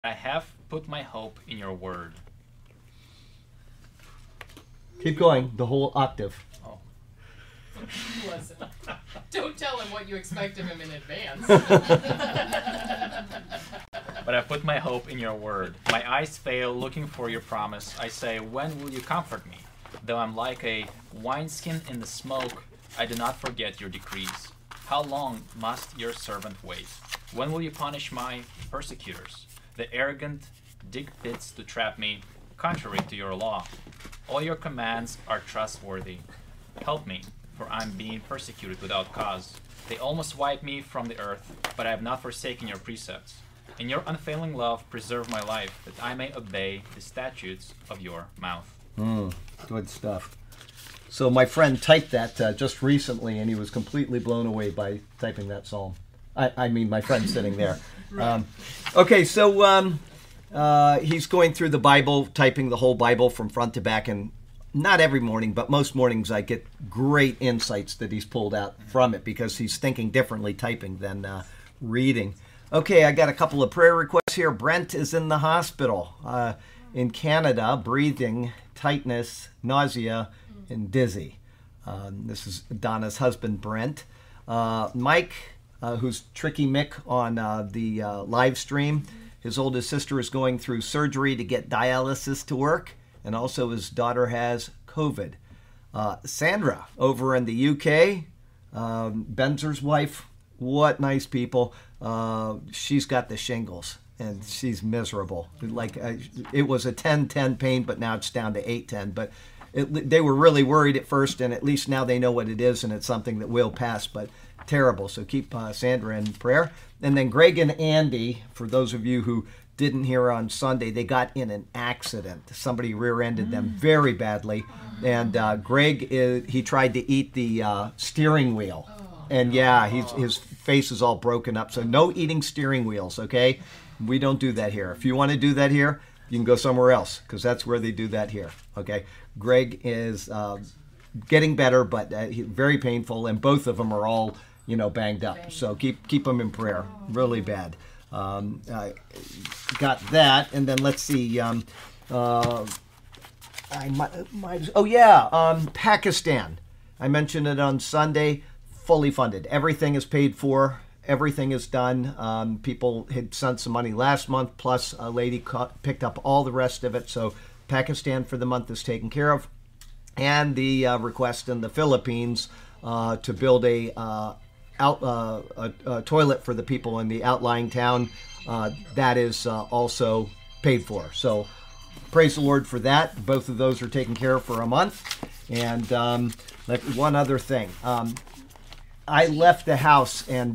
I have put my hope in your word. Keep going, the whole octave. Oh. Listen, don't tell him what you expect of him in advance. But I put my hope in your word. My eyes fail looking for your promise. I say, when will you comfort me? Though I'm like a wineskin in the smoke, I do not forget your decrees. How long must your servant wait? When will you punish my persecutors? The arrogant dig pits to trap me, contrary to your law. All your commands are trustworthy. Help me, for I'm being persecuted without cause. They almost wipe me from the earth, but I have not forsaken your precepts. In your unfailing love, preserve my life, that I may obey the statutes of your mouth. Good stuff. So my friend typed that just recently, and he was completely blown away by typing that psalm. I mean, my friend sitting there. Right. Okay, so he's going through the Bible, typing the whole Bible from front to back, and not every morning, but most mornings I get great insights that he's pulled out from it because he's thinking differently typing than reading. Okay, I got a couple of prayer requests here. Brent is in the hospital in Canada, breathing, tightness, nausea, and dizzy. This is Donna's husband, Brent. Mike, who's Tricky Mick on the live stream, his oldest sister is going through surgery to get dialysis to work, and also his daughter has COVID. Sandra, over in the UK, Benzer's wife, what nice people. She's got the shingles, and she's miserable. Like it was a 10-10 pain, but now it's down to 8-10. But they were really worried at first, and at least now they know what it is, and it's something that will pass, but terrible. So keep Sandra in prayer. And then Greg and Andy, for those of you who didn't hear on Sunday, they got in an accident. Somebody rear-ended them very badly. And Greg, he tried to eat the steering wheel. And yeah, his face is all broken up. So no eating steering wheels, okay? We don't do that here. If you want to do that here, you can go somewhere else because that's where they do that here, okay? Greg is getting better, but very painful, and both of them are all, banged up. So keep them in prayer. Really bad. I got that, and then let's see. Pakistan. I mentioned it on Sunday. Fully funded. Everything is paid for. Everything is done. People had sent some money last month, plus a lady picked up all the rest of it. So Pakistan for the month is taken care of. And the request in the Philippines to build a toilet for the people in the outlying town, that is also paid for. So praise the Lord for that. Both of those are taken care of for a month. And one other thing. I left the house, and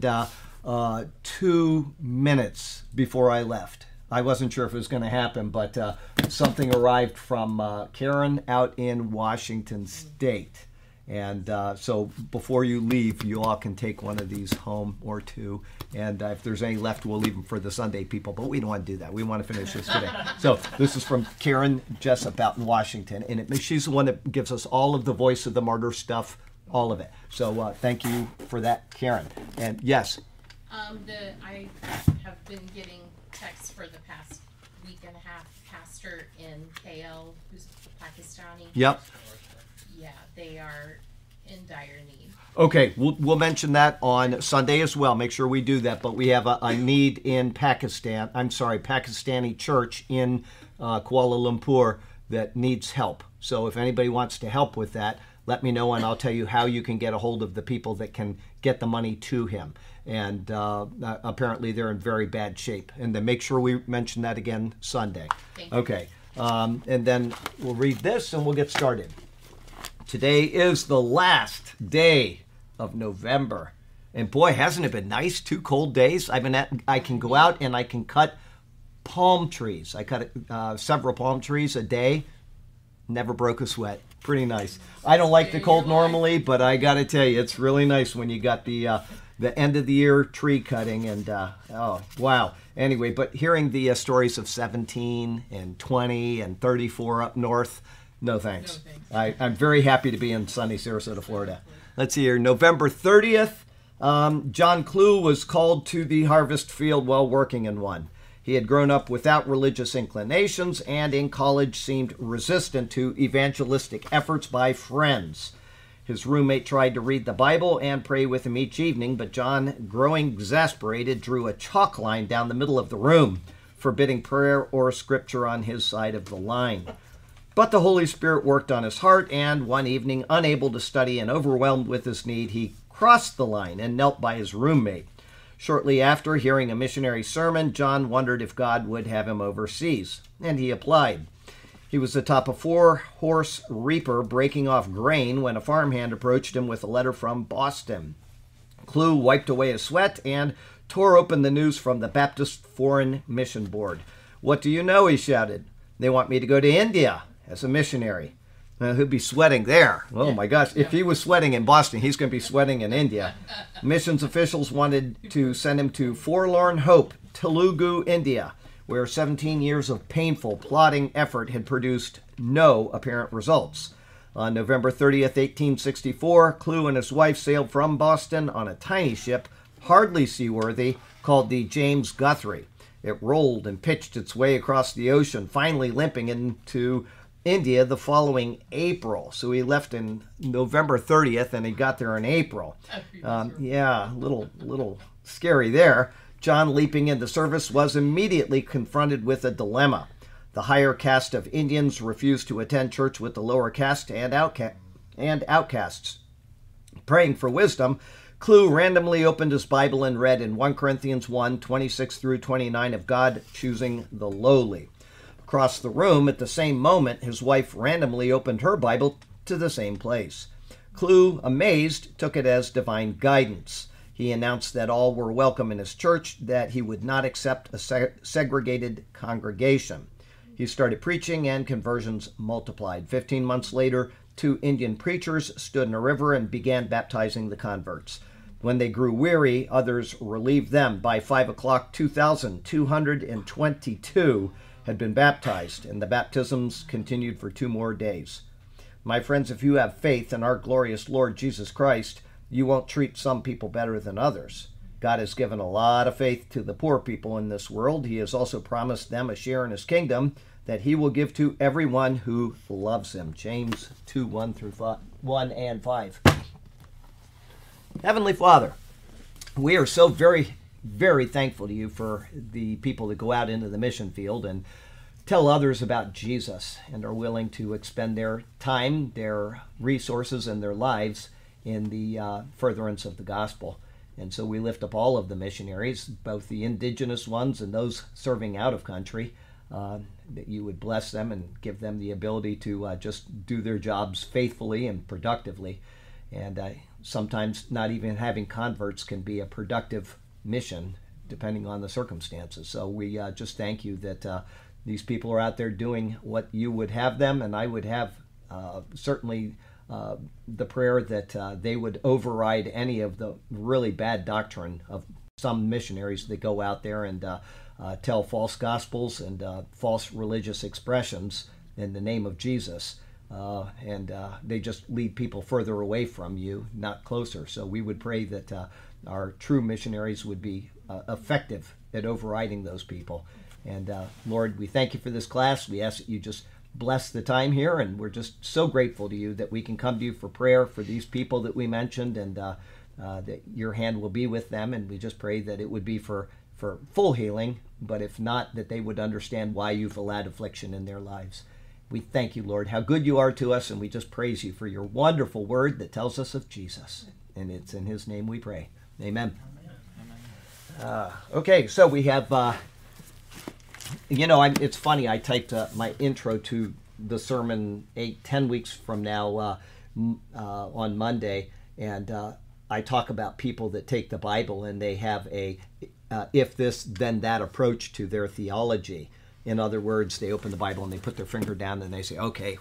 2 minutes before I left, I wasn't sure if it was going to happen, but something arrived from Karen out in Washington State. And so before you leave, you all can take one of these home or two. And if there's any left, we'll leave them for the Sunday people. But we don't want to do that. We want to finish this today. So this is from Karen Jessup out in Washington. And she's the one that gives us all of the Voice of the Martyr stuff, all of it. So thank you for that, Karen. And yes? I have been getting texts for the past week and a half. Pastor in KL, who's Pakistani. Yep. Yeah, they are in dire need. Okay, we'll mention that on Sunday as well. Make sure we do that. But we have a need in Pakistani church in Kuala Lumpur that needs help. So if anybody wants to help with that, let me know, and I'll tell you how you can get a hold of the people that can get the money to him. And apparently they're in very bad shape. And then make sure we mention that again Sunday. Thank you. Okay, and then we'll read this and we'll get started. Today is the last day of November. And boy, hasn't it been nice? 2 cold days. I can go out and I can cut palm trees. I cut several palm trees a day. Never broke a sweat. Pretty nice. I don't like the cold normally, but I got to tell you, it's really nice when you got the end of the year tree cutting. And oh, wow. Anyway, but hearing the stories of 17 and 20 and 34 up north, no thanks. No thanks. I'm very happy to be in sunny Sarasota, Florida. Let's see here. November 30th, John Clue was called to the harvest field while working in one. He had grown up without religious inclinations and in college seemed resistant to evangelistic efforts by friends. His roommate tried to read the Bible and pray with him each evening, but John, growing exasperated, drew a chalk line down the middle of the room, forbidding prayer or scripture on his side of the line. But the Holy Spirit worked on his heart, and one evening, unable to study and overwhelmed with his need, he crossed the line and knelt by his roommate. Shortly after hearing a missionary sermon, John wondered if God would have him overseas, and he applied. He was atop a 4-horse reaper breaking off grain when a farmhand approached him with a letter from Boston. Clue wiped away his sweat and tore open the news from the Baptist Foreign Mission Board. "What do you know?" he shouted. "They want me to go to India as a missionary." He'd be sweating there. Oh my gosh. If he was sweating in Boston, he's going to be sweating in India. Missions officials wanted to send him to Forlorn Hope, Telugu, India, where 17 years of painful, plodding effort had produced no apparent results. On November 30th, 1864, Clue and his wife sailed from Boston on a tiny ship, hardly seaworthy, called the James Guthrie. It rolled and pitched its way across the ocean, finally limping into India the following April. So he left in November 30th, and he got there in April. Yeah, a little scary there. John, leaping into service, was immediately confronted with a dilemma. The higher caste of Indians refused to attend church with the lower caste and outcasts. Praying for wisdom, Clue randomly opened his Bible and read in 1 Corinthians 1, 26 through 29 of God choosing the lowly. Across the room, at the same moment, his wife randomly opened her Bible to the same place. Clue, amazed, took it as divine guidance. He announced that all were welcome in his church, that he would not accept a segregated congregation. He started preaching, and conversions multiplied. 15 months later, 2 Indian preachers stood in a river and began baptizing the converts. When they grew weary, others relieved them. By 5 o'clock, 2,222 had been baptized, and the baptisms continued for 2 more days. My friends, if you have faith in our glorious Lord Jesus Christ, you won't treat some people better than others. God has given a lot of faith to the poor people in this world. He has also promised them a share in his kingdom that he will give to everyone who loves him. James 2, 1 and 5. Heavenly Father, we are so very, very thankful to you for the people that go out into the mission field and tell others about Jesus and are willing to expend their time, their resources, and their lives in the furtherance of the gospel. And so we lift up all of the missionaries, both the indigenous ones and those serving out of country, that you would bless them and give them the ability to just do their jobs faithfully and productively. And sometimes not even having converts can be a productive mission, depending on the circumstances. So we just thank you that these people are out there doing what you would have them, and I would have certainly the prayer that they would override any of the really bad doctrine of some missionaries that go out there and tell false gospels and false religious expressions in the name of Jesus. And they just lead people further away from you, not closer. So we would pray that our true missionaries would be effective at overriding those people. And Lord, we thank you for this class. We ask that you just bless the time here, and we're just so grateful to you that we can come to you for prayer for these people that we mentioned, and that your hand will be with them. And we just pray that it would be for full healing, but if not, that they would understand why you've allowed affliction in their lives. We thank you, Lord, how good you are to us, and we just praise you for your wonderful word that tells us of Jesus. And it's in his name we pray. Amen. Okay, so we have, it's funny, I typed my intro to the sermon 10 weeks from now on Monday, and I talk about people that take the Bible and they have a if this, then that approach to their theology. In other words, they open the Bible and they put their finger down and they say, okay,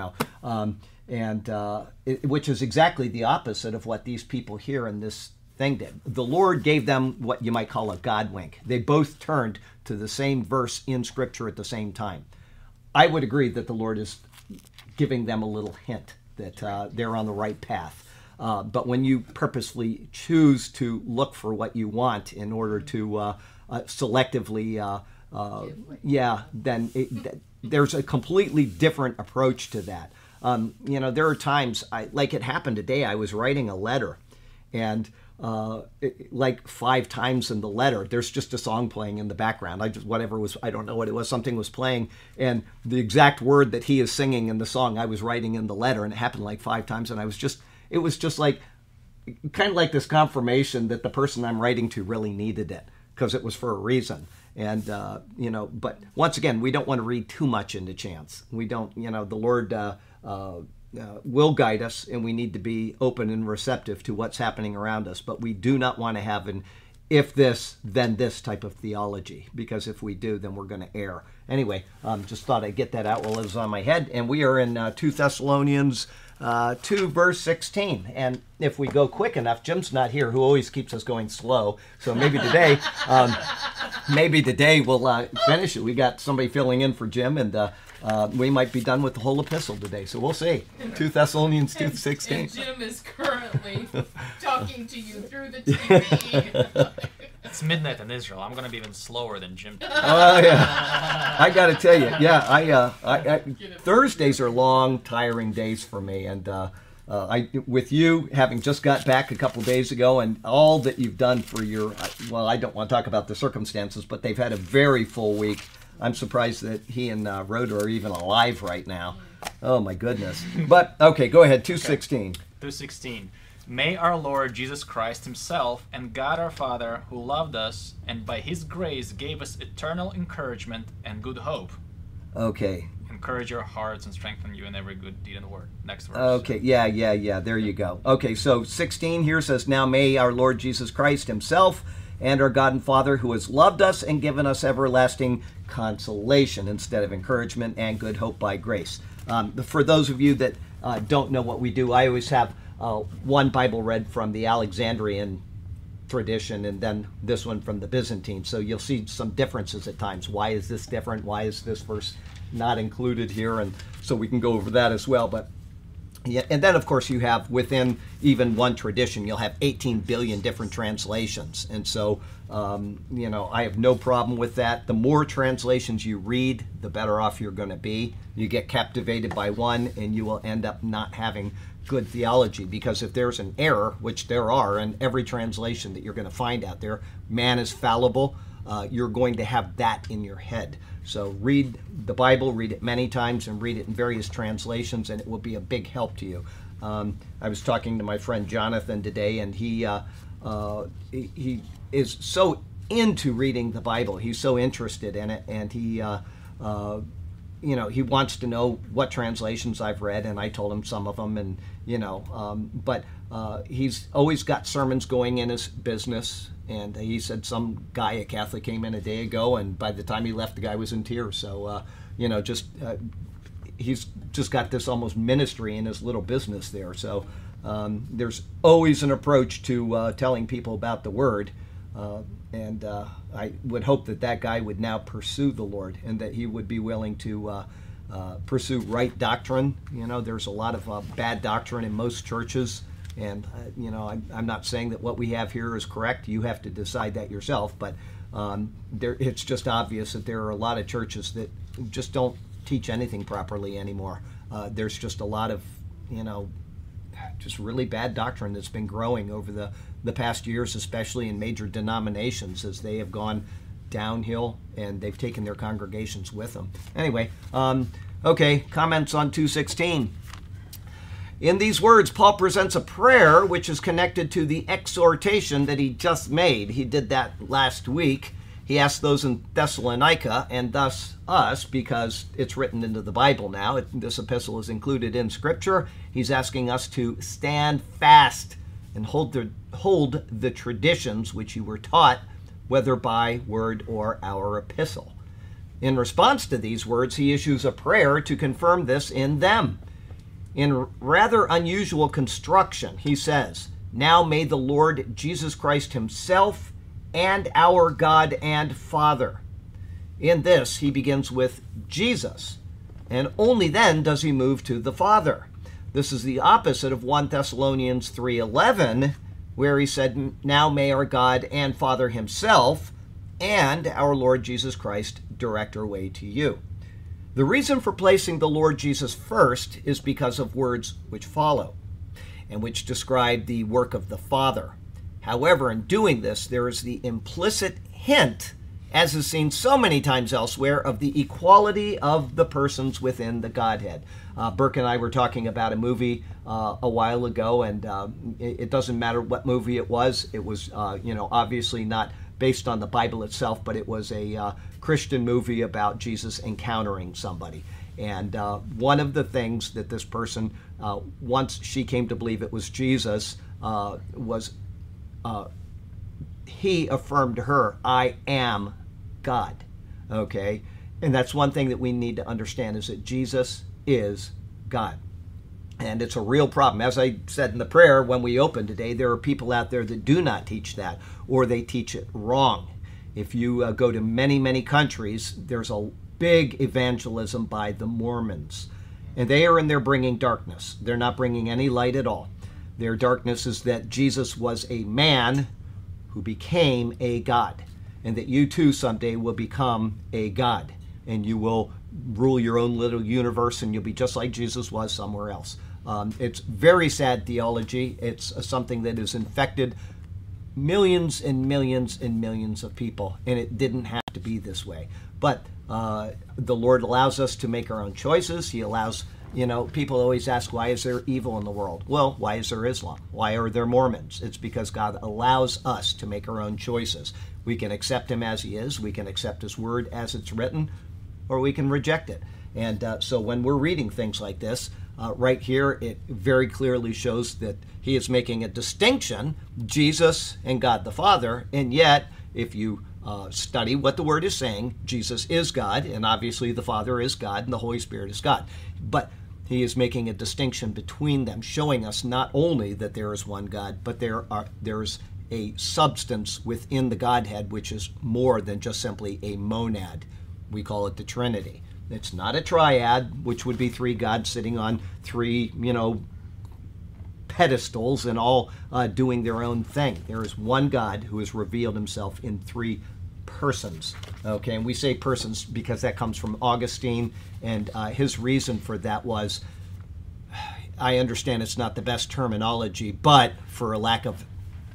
which is exactly the opposite of what these people here in this thing did. The Lord gave them what you might call a God wink. They both turned to the same verse in Scripture at the same time. I would agree that the Lord is giving them a little hint that they're on the right path. But when you purposely choose to look for what you want in order to selectively then there's a completely different approach to that. There are times, like it happened today, I was writing a letter, and like 5 times in the letter, there's just a song playing in the background. I don't know what it was, something was playing, and the exact word that he is singing in the song I was writing in the letter, and it happened like 5 times, and it was just like, kind of like this confirmation that the person I'm writing to really needed it, because it was for a reason. And, but once again, we don't want to read too much into chance. We don't, the Lord will guide us, and we need to be open and receptive to what's happening around us. But we do not want to have an if this, then this type of theology, because if we do, then we're going to err. Anyway, just thought I'd get that out while it was on my head. And we are in 2 Thessalonians 2 verse 16, and if we go quick enough, Jim's not here, who always keeps us going slow, so maybe today we'll finish it. We got somebody filling in for Jim, and we might be done with the whole epistle today, so we'll see. 2 Thessalonians 2:16. And Jim is currently talking to you through the TV. It's midnight in Israel. I'm going to be even slower than Jim. Oh, yeah. I got to tell you, I Thursdays are long, tiring days for me. And with you having just got back a couple days ago, and all that you've done for I don't want to talk about the circumstances, but they've had a very full week. I'm surprised that he and Rhoda are even alive right now. Oh, my goodness. But, okay, go ahead, 2:16. 2:16. May our Lord Jesus Christ himself and God our Father, who loved us and by his grace gave us eternal encouragement and good hope. Okay. Encourage your hearts and strengthen you in every good deed and word. Next verse. Okay, yeah, there you go. Okay, so 16 here says, now may our Lord Jesus Christ himself and our God and Father, who has loved us and given us everlasting consolation instead of encouragement and good hope by grace. For those of you that don't know what we do, I always have one Bible read from the Alexandrian tradition, and then this one from the Byzantine. So you'll see some differences at times. Why is this different? Why is this verse not included here? And so we can go over that as well. But yeah, and then of course you have within even one tradition, you'll have 18 billion different translations. And so, I have no problem with that. The more translations you read, the better off you're going to be. You get captivated by one, and you will end up not having good theology, because if there's an error, which there are in every translation that you're going to find out there, man is fallible, you're going to have that in your head. So read the Bible, read it many times, and read it in various translations, and it will be a big help to you. I was talking to my friend Jonathan today, and he is so into reading the Bible. He's so interested in it, and he wants to know what translations I've read, and I told him some of them, and but he's always got sermons going in his business, and he said some guy, a Catholic, came in a day ago, and by the time he left, the guy was in tears. So he's just got this almost ministry in his little business there. So there's always an approach to telling people about the Word. And I would hope that guy would now pursue the Lord, and that he would be willing to pursue right doctrine. There's a lot of bad doctrine in most churches, and I'm not saying that what we have here is correct. You have to decide that yourself, but it's just obvious that there are a lot of churches that just don't teach anything properly anymore. There's just a lot of just really bad doctrine that's been growing over the past years, especially in major denominations, as they have gone downhill and they've taken their congregations with them. Anyway, okay, comments on 2:16. In these words, Paul presents a prayer which is connected to the exhortation that he just made. He did that last week. He asked those in Thessalonica, and thus us, because it's written into the Bible now. This epistle is included in Scripture. He's asking us to stand fast and hold the traditions which you were taught, whether by word or our epistle. In response to these words, he issues a prayer to confirm this in them. In rather unusual construction, he says, now may the Lord Jesus Christ himself and our God and Father. In this, he begins with Jesus, and only then does he move to the Father. This is the opposite of 1 Thessalonians 3:11, where he said, now may our God and Father himself and our Lord Jesus Christ direct our way to you. The reason for placing the Lord Jesus first is because of words which follow, and which describe the work of the Father. However, in doing this, there is the implicit hint, as is seen so many times elsewhere, of the equality of the persons within the Godhead. Burke and I were talking about a movie a while ago, and it doesn't matter what movie it was. It was, obviously not based on the Bible itself, but it was a Christian movie about Jesus encountering somebody. And one of the things that this person, once she came to believe it was Jesus, was he affirmed to her, I am God. Okay? And that's one thing that we need to understand, is that Jesus is God. And it's a real problem. As I said in the prayer when we opened today, there are people out there that do not teach that, or they teach it wrong. If you go to many, many countries, there's a big evangelism by the Mormons. And they are in there bringing darkness. They're not bringing any light at all. Their darkness is that Jesus was a man who became a God, and that you too someday will become a God, and you will rule your own little universe, and you'll be just like Jesus was somewhere else. It's very sad theology. It's something that has infected millions and millions and millions of people, and it didn't have to be this way. But the Lord allows us to make our own choices. He allows, people always ask, why is there evil in the world? Well, why is there Islam? Why are there Mormons? It's because God allows us to make our own choices. We can accept him as he is. We can accept his word as it's written, or we can reject it. And so when we're reading things like this, right here, it very clearly shows that he is making a distinction, Jesus and God the Father, and yet, if you study what the word is saying, Jesus is God, and obviously the Father is God, and the Holy Spirit is God. But he is making a distinction between them, showing us not only that there is one God, but there's a substance within the Godhead which is more than just simply a monad. We call it the Trinity. It's not a triad, which would be three gods sitting on three, pedestals and all doing their own thing. There is one God who has revealed himself in three persons. Okay, and we say persons because that comes from Augustine, and his reason for that was, I understand it's not the best terminology, but for a lack of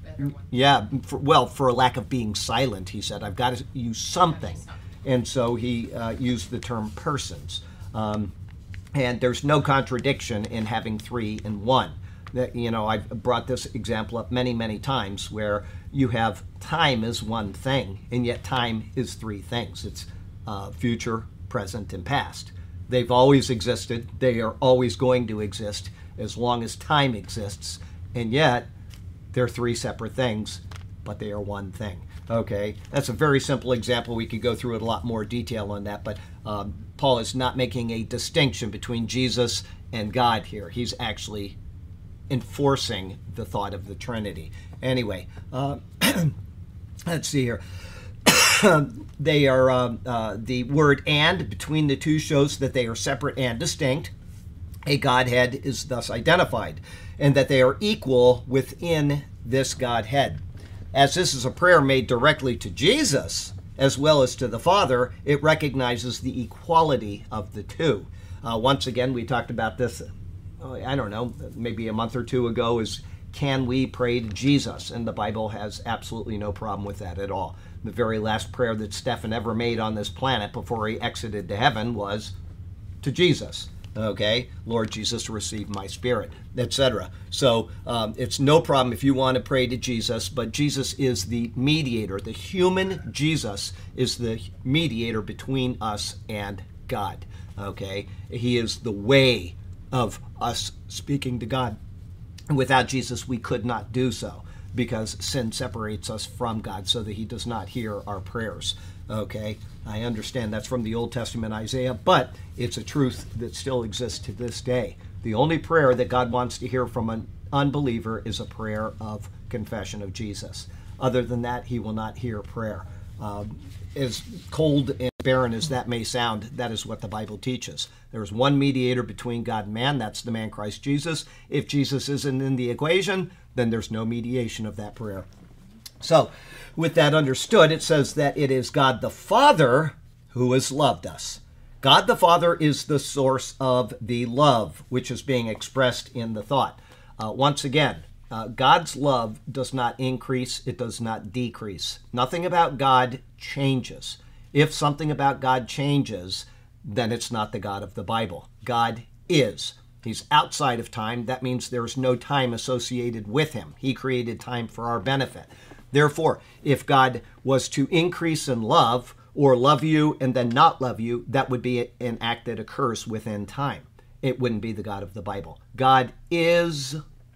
for a lack of being silent, he said, I've got to use something. And so he used the term persons. And there's no contradiction in having three in one. I've brought this example up many, many times, where you have time is one thing, and yet time is three things. It's future, present, and past. They've always existed. They are always going to exist as long as time exists. And yet, they're three separate things, but they are one thing. Okay, that's a very simple example. We could go through it a lot more detail on that, but Paul is not making a distinction between Jesus and God here. He's actually enforcing the thought of the Trinity. Anyway, let's see here. They are, the word and between the two shows that they are separate and distinct. A Godhead is thus identified, and that they are equal within this Godhead. As this is a prayer made directly to Jesus, as well as to the Father, it recognizes the equality of the two. Once again, we talked about this, I don't know, maybe a month or two ago, is can we pray to Jesus? And the Bible has absolutely no problem with that at all. The very last prayer that Stephen ever made on this planet before he exited to heaven was to Jesus. Okay, Lord Jesus, receive my spirit, etc. So it's no problem if you want to pray to Jesus, but Jesus is the mediator. The human Jesus is the mediator between us and God. Okay, he is the way of us speaking to God. Without Jesus, we could not do so, because sin separates us from God so that he does not hear our prayers. Okay, I understand that's from the Old Testament Isaiah, but it's a truth that still exists to this day. The only prayer that God wants to hear from an unbeliever is a prayer of confession of Jesus. Other than that, he will not hear prayer. As cold and barren as that may sound, that is what the Bible teaches. There is one mediator between God and man, that's the man Christ Jesus. If Jesus isn't in the equation, then there's no mediation of that prayer. So, with that understood, it says that it is God the Father who has loved us. God the Father is the source of the love, which is being expressed in the thought. Once again, God's love does not increase, it does not decrease. Nothing about God changes. If something about God changes, then it's not the God of the Bible. God is. He's outside of time. That means there's no time associated with him. He created time for our benefit. Therefore, if God was to increase in love or love you and then not love you, that would be an act that occurs within time. It wouldn't be the God of the Bible. God is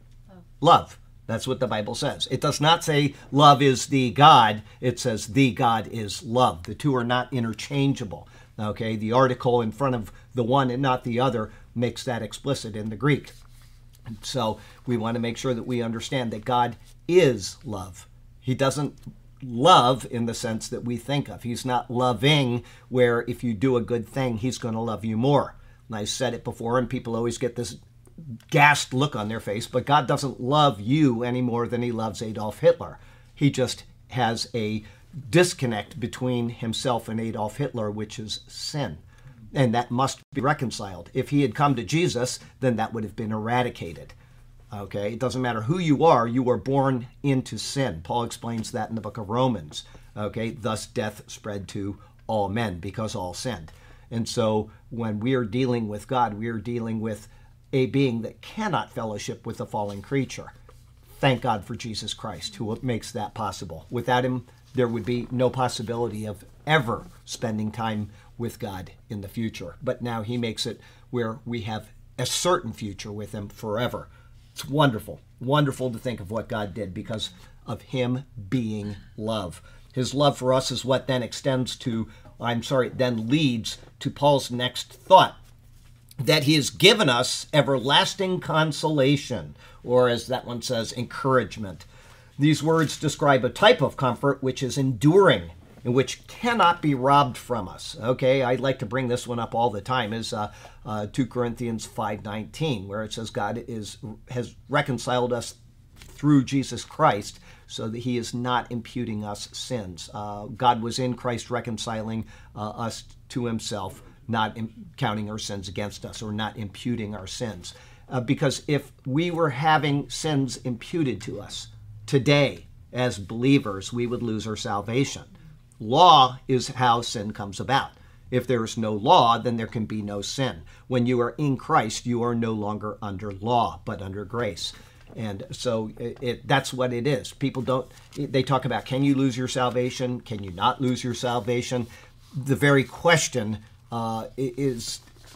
love. That's what the Bible says. It does not say love is the God. It says the God is love. The two are not interchangeable. Okay, the article in front of the one and not the other makes that explicit in the Greek. So we want to make sure that we understand that God is love. He doesn't love in the sense that we think of. He's not loving where if you do a good thing, he's going to love you more. And I said it before, and people always get this gassed look on their face, but God doesn't love you any more than he loves Adolf Hitler. He just has a disconnect between himself and Adolf Hitler, which is sin. And that must be reconciled. If he had come to Jesus, then that would have been eradicated. Okay, it doesn't matter who you are born into sin. Paul explains that in the book of Romans. Okay, thus death spread to all men because all sinned. And so when we are dealing with God, we are dealing with a being that cannot fellowship with a fallen creature. Thank God for Jesus Christ, who makes that possible. Without him, there would be no possibility of ever spending time with God in the future. But now he makes it where we have a certain future with him forever. It's wonderful, wonderful to think of what God did because of him being love. His love for us is what then then leads to Paul's next thought, that he has given us everlasting consolation, or as that one says, encouragement. These words describe a type of comfort which is enduring and which cannot be robbed from us. Okay, I like to bring this one up all the time, is 2 Corinthians 5:19, where it says God has reconciled us through Jesus Christ so that he is not imputing us sins. God was in Christ reconciling us to himself, not counting our sins against us or not imputing our sins. Because if we were having sins imputed to us today as believers, we would lose our salvation. Law is how sin comes about. If there is no law, then there can be no sin. When you are in Christ, you are no longer under law, but under grace. And so that's what it is. People they talk about, can you lose your salvation? Can you not lose your salvation? The very question it's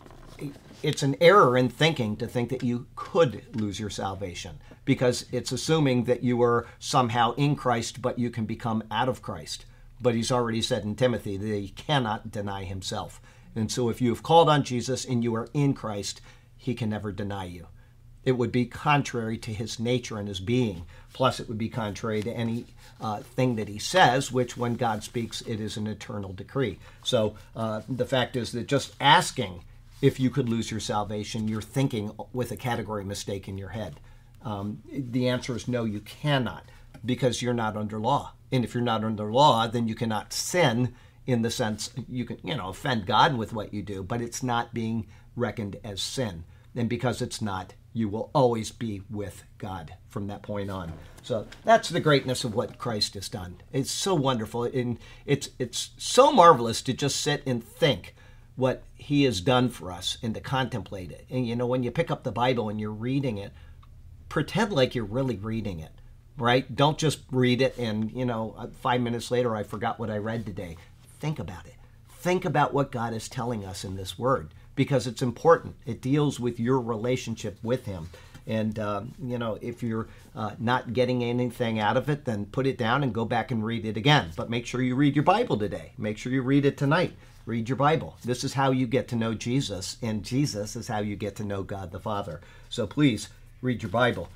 an error in thinking to think that you could lose your salvation, because it's assuming that you are somehow in Christ, but you can become out of Christ. But he's already said in Timothy that he cannot deny himself. And so if you have called on Jesus and you are in Christ, he can never deny you. It would be contrary to his nature and his being. Plus, it would be contrary to any thing that he says, which when God speaks, it is an eternal decree. So the fact is that just asking if you could lose your salvation, you're thinking with a category mistake in your head. The answer is no, you cannot, because you're not under law. And if you're not under law, then you cannot sin in the sense you can, offend God with what you do, but it's not being reckoned as sin. And because it's not, you will always be with God from that point on. So that's the greatness of what Christ has done. It's so wonderful, and it's so marvelous to just sit and think what he has done for us and to contemplate it. And when you pick up the Bible and you're reading it, pretend like you're really reading it, right? Don't just read it and 5 minutes later I forgot what I read today. Think about it. Think about what God is telling us in this word, because it's important. It deals with your relationship with him. And, if you're not getting anything out of it, then put it down and go back and read it again. But make sure you read your Bible today. Make sure you read it tonight. Read your Bible. This is how you get to know Jesus, and Jesus is how you get to know God the Father. So please read your Bible.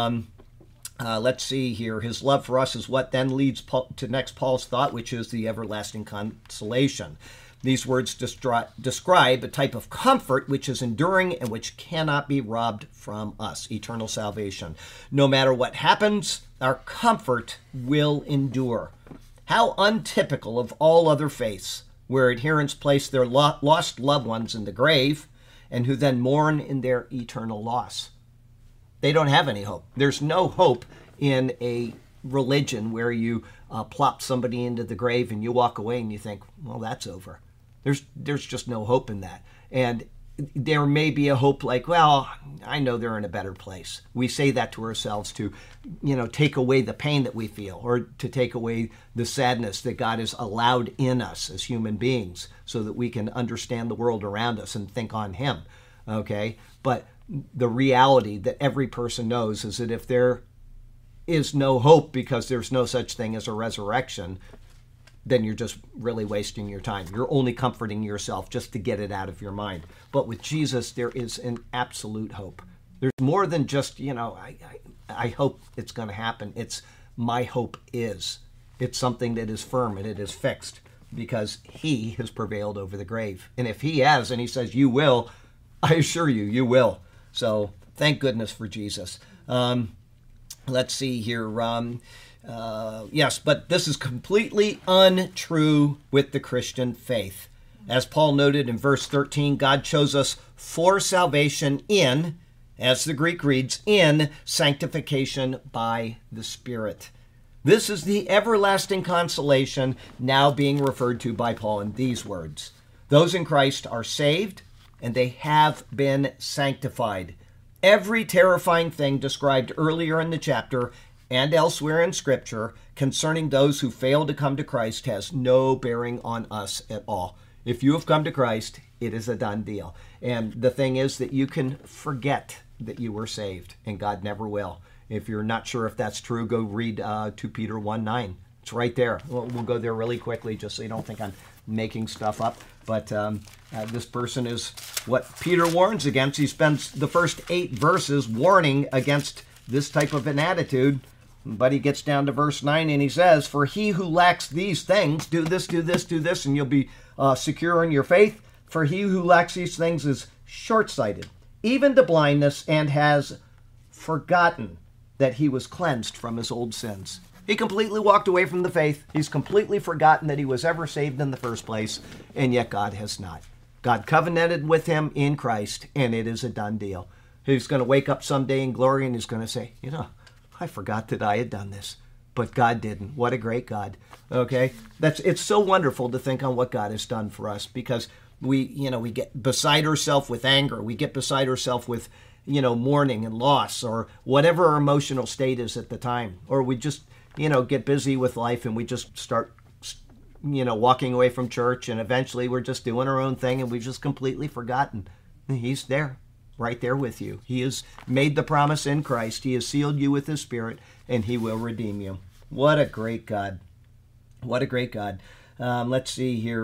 Let's see here. His love for us is what then leads to next Paul's thought, which is the everlasting consolation. These words describe a type of comfort which is enduring and which cannot be robbed from us, eternal salvation. No matter what happens, our comfort will endure. How untypical of all other faiths, where adherents place their lost loved ones in the grave and who then mourn in their eternal loss. They don't have any hope. There's no hope in a religion where you plop somebody into the grave and you walk away and you think, well, that's over. There's just no hope in that. And there may be a hope like, well, I know they're in a better place. We say that to ourselves to, take away the pain that we feel, or to take away the sadness that God has allowed in us as human beings so that we can understand the world around us and think on Him. Okay? But the reality that every person knows is that if there is no hope because there's no such thing as a resurrection, then you're just really wasting your time. You're only comforting yourself just to get it out of your mind. But with Jesus, there is an absolute hope. There's more than just, I hope it's going to happen. It's my hope is. It's something that is firm and it is fixed because He has prevailed over the grave. And if He has, and He says, you will, I assure you, you will. So thank goodness for Jesus. Let's see here. Yes, but this is completely untrue with the Christian faith. As Paul noted in verse 13, God chose us for salvation in, as the Greek reads, in sanctification by the Spirit. This is the everlasting consolation now being referred to by Paul in these words. Those in Christ are saved, and they have been sanctified. Every terrifying thing described earlier in the chapter and elsewhere in Scripture concerning those who fail to come to Christ has no bearing on us at all. If you have come to Christ, it is a done deal. And the thing is that you can forget that you were saved, and God never will. If you're not sure if that's true, go read 2 Peter 1:9. It's right there. We'll go there really quickly just so you don't think I'm making stuff up. But this person is what Peter warns against. He spends the first 8 verses warning against this type of an attitude. But he gets down to verse 9 and he says, for he who lacks these things, do this, do this, do this, and you'll be secure in your faith. For he who lacks these things is short-sighted, even to blindness, and has forgotten that he was cleansed from his old sins. He completely walked away from the faith. He's completely forgotten that he was ever saved in the first place, and yet God has not. God covenanted with him in Christ, and it is a done deal. He's going to wake up someday in glory, and he's going to say, I forgot that I had done this, but God didn't. What a great God. Okay? It's so wonderful to think on what God has done for us, because we get beside ourselves with anger. We get beside ourselves with, mourning and loss, or whatever our emotional state is at the time. Or we just, get busy with life and we just start, walking away from church, and eventually we're just doing our own thing and we've just completely forgotten. He's there, right there with you. He has made the promise in Christ. He has sealed you with His Spirit, and He will redeem you. What a great God. What a great God. Let's see here.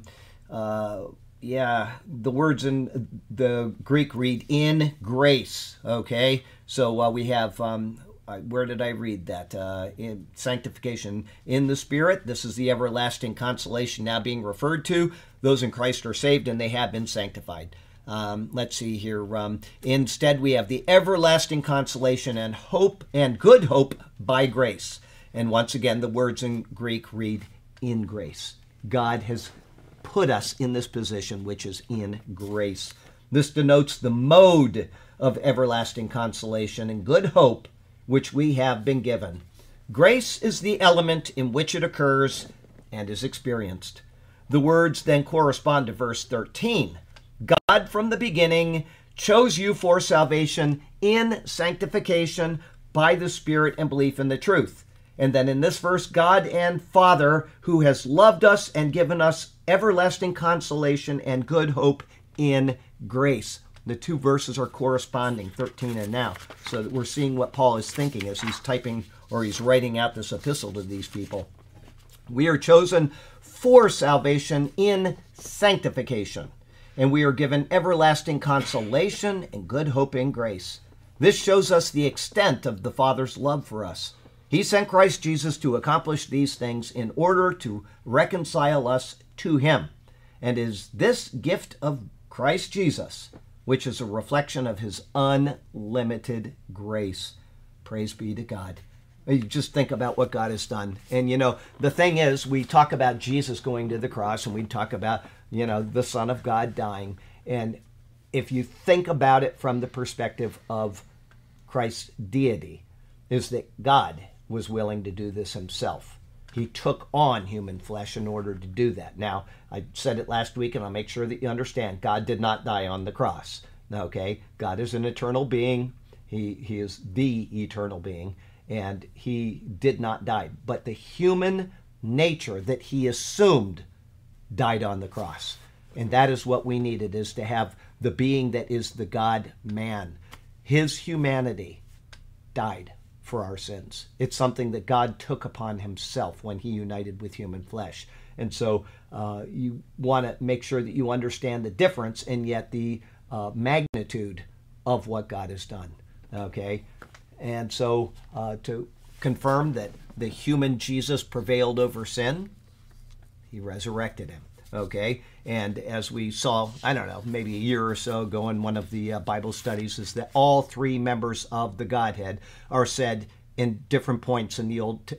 The words in the Greek read in grace. Okay, so we have, where did I read that? In sanctification in the Spirit. This is the everlasting consolation now being referred to. Those in Christ are saved, and they have been sanctified. Let's see here. Instead, we have the everlasting consolation and hope, and good hope by grace. And once again, the words in Greek read in grace. God has put us in this position, which is in grace. This denotes the mode of everlasting consolation and good hope which we have been given. Grace is the element in which it occurs and is experienced. The words then correspond to verse 13. God from the beginning chose you for salvation in sanctification by the Spirit and belief in the truth. And then in this verse, God and Father, who has loved us and given us everlasting consolation and good hope in grace. The two verses are corresponding, 13 and now. So that we're seeing what Paul is thinking as he's typing or he's writing out this epistle to these people. We are chosen for salvation in sanctification, and we are given everlasting consolation and good hope in grace. This shows us the extent of the Father's love for us. He sent Christ Jesus to accomplish these things in order to reconcile us to Him. and is this gift of Christ Jesus, which is a reflection of his unlimited grace. Praise be to God. You just think about what God has done. And, the thing is, we talk about Jesus going to the cross, and we talk about, the Son of God dying. And if you think about it from the perspective of Christ's deity, is that God was willing to do this himself. He took on human flesh in order to do that. Now, I said it last week, and I'll make sure that you understand, God did not die on the cross. Okay? God is an eternal being. He is the eternal being. And he did not die. But the human nature that he assumed died on the cross. And that is what we needed, is to have the being that is the God-man. His humanity died for our sins. It's something that God took upon himself when he united with human flesh. And so you want to make sure that you understand the difference and yet the magnitude of what God has done. Okay? And so to confirm that the human Jesus prevailed over sin, he resurrected him. Okay? And as we saw, I don't know, maybe a year or so ago in one of the Bible studies, is that all three members of the Godhead are said in different points in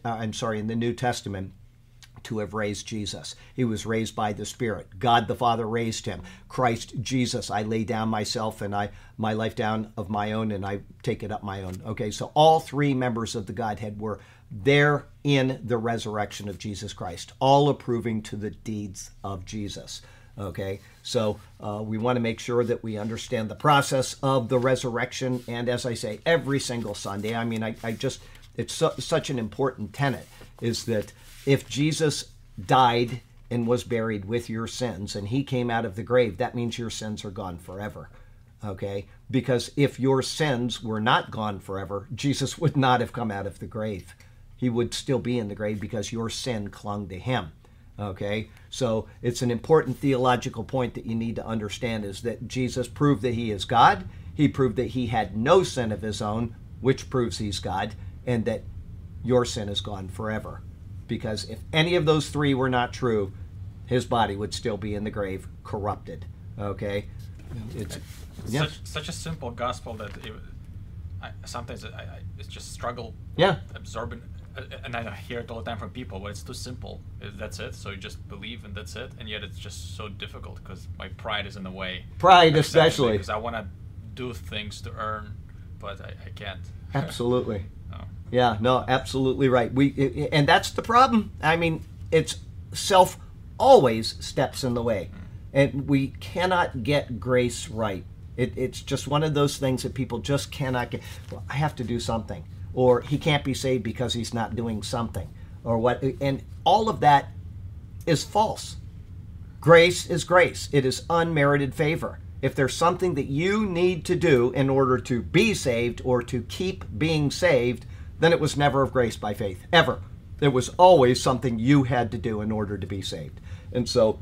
the New Testament to have raised Jesus. He was raised by the Spirit. God the Father raised him. Christ Jesus, I lay down myself and my life down of my own, and I take it up my own. Okay, so all three members of the Godhead were there in the resurrection of Jesus Christ, all approving to the deeds of Jesus. Okay, so we want to make sure that we understand the process of the resurrection. And as I say, every single Sunday, I mean, it's such an important tenet, is that if Jesus died and was buried with your sins and he came out of the grave, that means your sins are gone forever. Okay, because if your sins were not gone forever, Jesus would not have come out of the grave. He would still be in the grave because your sin clung to him. Okay, so it's an important theological point that you need to understand, is that Jesus proved that he is God. He proved that he had no sin of his own, which proves he's God, and that your sin is gone forever. Because if any of those three were not true, his body would still be in the grave, corrupted. Okay, it's such a simple gospel that sometimes I just struggle absorbing. And I hear it all the time from people, well, it's too simple. That's it. So you just believe and that's it. And yet it's just so difficult because my pride is in the way. Pride especially. Because I want to do things to earn, but I can't. Absolutely. No. Yeah, no, absolutely right. And that's the problem. I mean, it's self always steps in the way. And we cannot get grace right. It's just one of those things that people just cannot get. Well, I have to do something. Or he can't be saved because he's not doing something, or what, and all of that is false. Grace is grace. It is unmerited favor. If there's something that you need to do in order to be saved or to keep being saved, then it was never of grace by faith, ever. It was always something you had to do in order to be saved. And so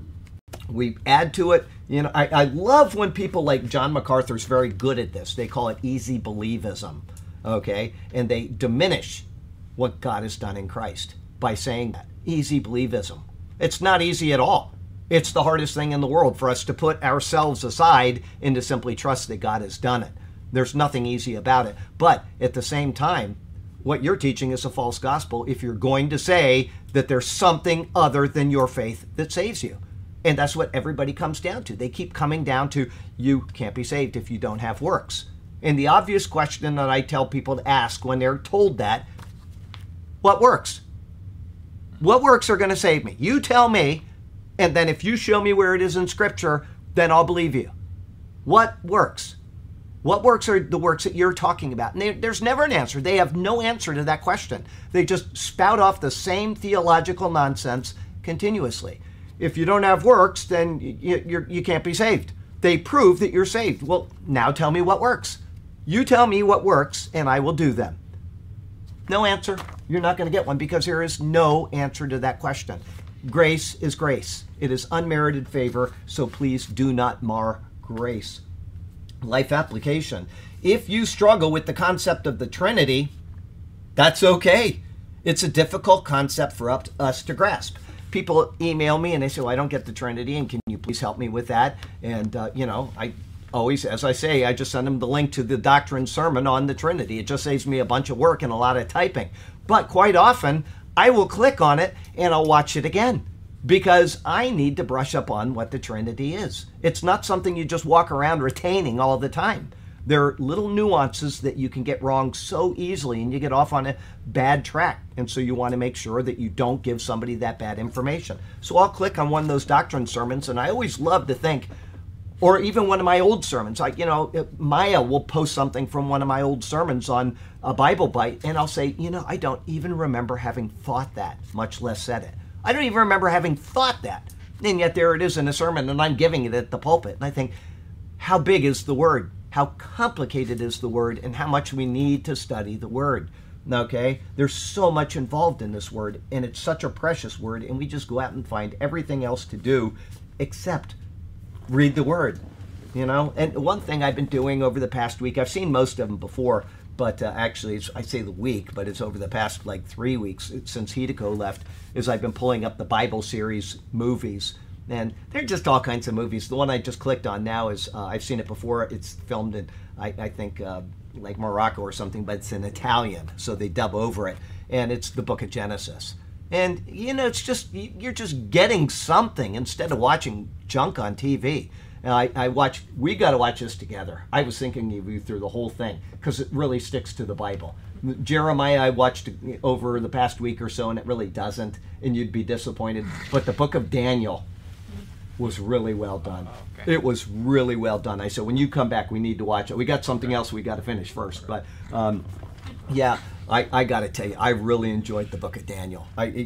we add to it. I love when people like John MacArthur's very good at this. They call it easy believism. Okay, and they diminish what God has done in Christ by saying that. Easy believism. It's not easy at all. It's the hardest thing in the world for us to put ourselves aside and to simply trust that God has done it. There's nothing easy about it. But at the same time, what you're teaching is a false gospel if you're going to say that there's something other than your faith that saves you. And that's what everybody comes down to. They keep coming down to, you can't be saved if you don't have works. And the obvious question that I tell people to ask when they're told that, what works? What works are going to save me? You tell me, and then if you show me where it is in Scripture, then I'll believe you. What works? What works are the works that you're talking about? And there's never an answer. They have no answer to that question. They just spout off the same theological nonsense continuously. If you don't have works, then you can't be saved. They prove that you're saved. Well, now tell me what works. You tell me what works, and I will do them. No answer. You're not going to get one because there is no answer to that question. Grace is grace. It is unmerited favor, so please do not mar grace. Life application. If you struggle with the concept of the Trinity, that's okay. It's a difficult concept for us to grasp. people email me and they say, well, I don't get the Trinity, and can you please help me with that? And, I always, as I say, I just send them the link to the doctrine sermon on the Trinity. It just saves me a bunch of work and a lot of typing. But quite often, I will click on it and I'll watch it again because I need to brush up on what the Trinity is. It's not something you just walk around retaining all the time. There are little nuances that you can get wrong so easily, and you get off on a bad track. And so you want to make sure that you don't give somebody that bad information. So I'll click on one of those doctrine sermons, and I always love to think, or even one of my old sermons, like, Maya will post something from one of my old sermons on a Bible Bite, and I'll say, I don't even remember having thought that, much less said it. I don't even remember having thought that. And yet there it is in a sermon, and I'm giving it at the pulpit. And I think, how big is the Word? How complicated is the Word, and how much we need to study the Word. Okay? There's so much involved in this Word, and it's such a precious Word, and we just go out and find everything else to do except read the Word. And one thing I've been doing over the past week, I've seen most of them before, but actually, I say the week, but it's over the past 3 weeks since Hideko left, is I've been pulling up the Bible series movies. And they're just all kinds of movies. The one I just clicked on now is, I've seen it before. It's filmed in, I think, Morocco or something, but it's in Italian, so they dub over it. And it's the Book of Genesis. And, it's just, you're just getting something instead of watching junk on TV. And we got to watch this together. I was thinking of you through the whole thing because it really sticks to the Bible. Jeremiah I watched over the past week or so, and it really doesn't, and you'd be disappointed. But the Book of Daniel was really well done. Okay. It was really well done. I said, when you come back, we need to watch it. We got something else we got to finish first. But, I got to tell you, I really enjoyed the Book of Daniel.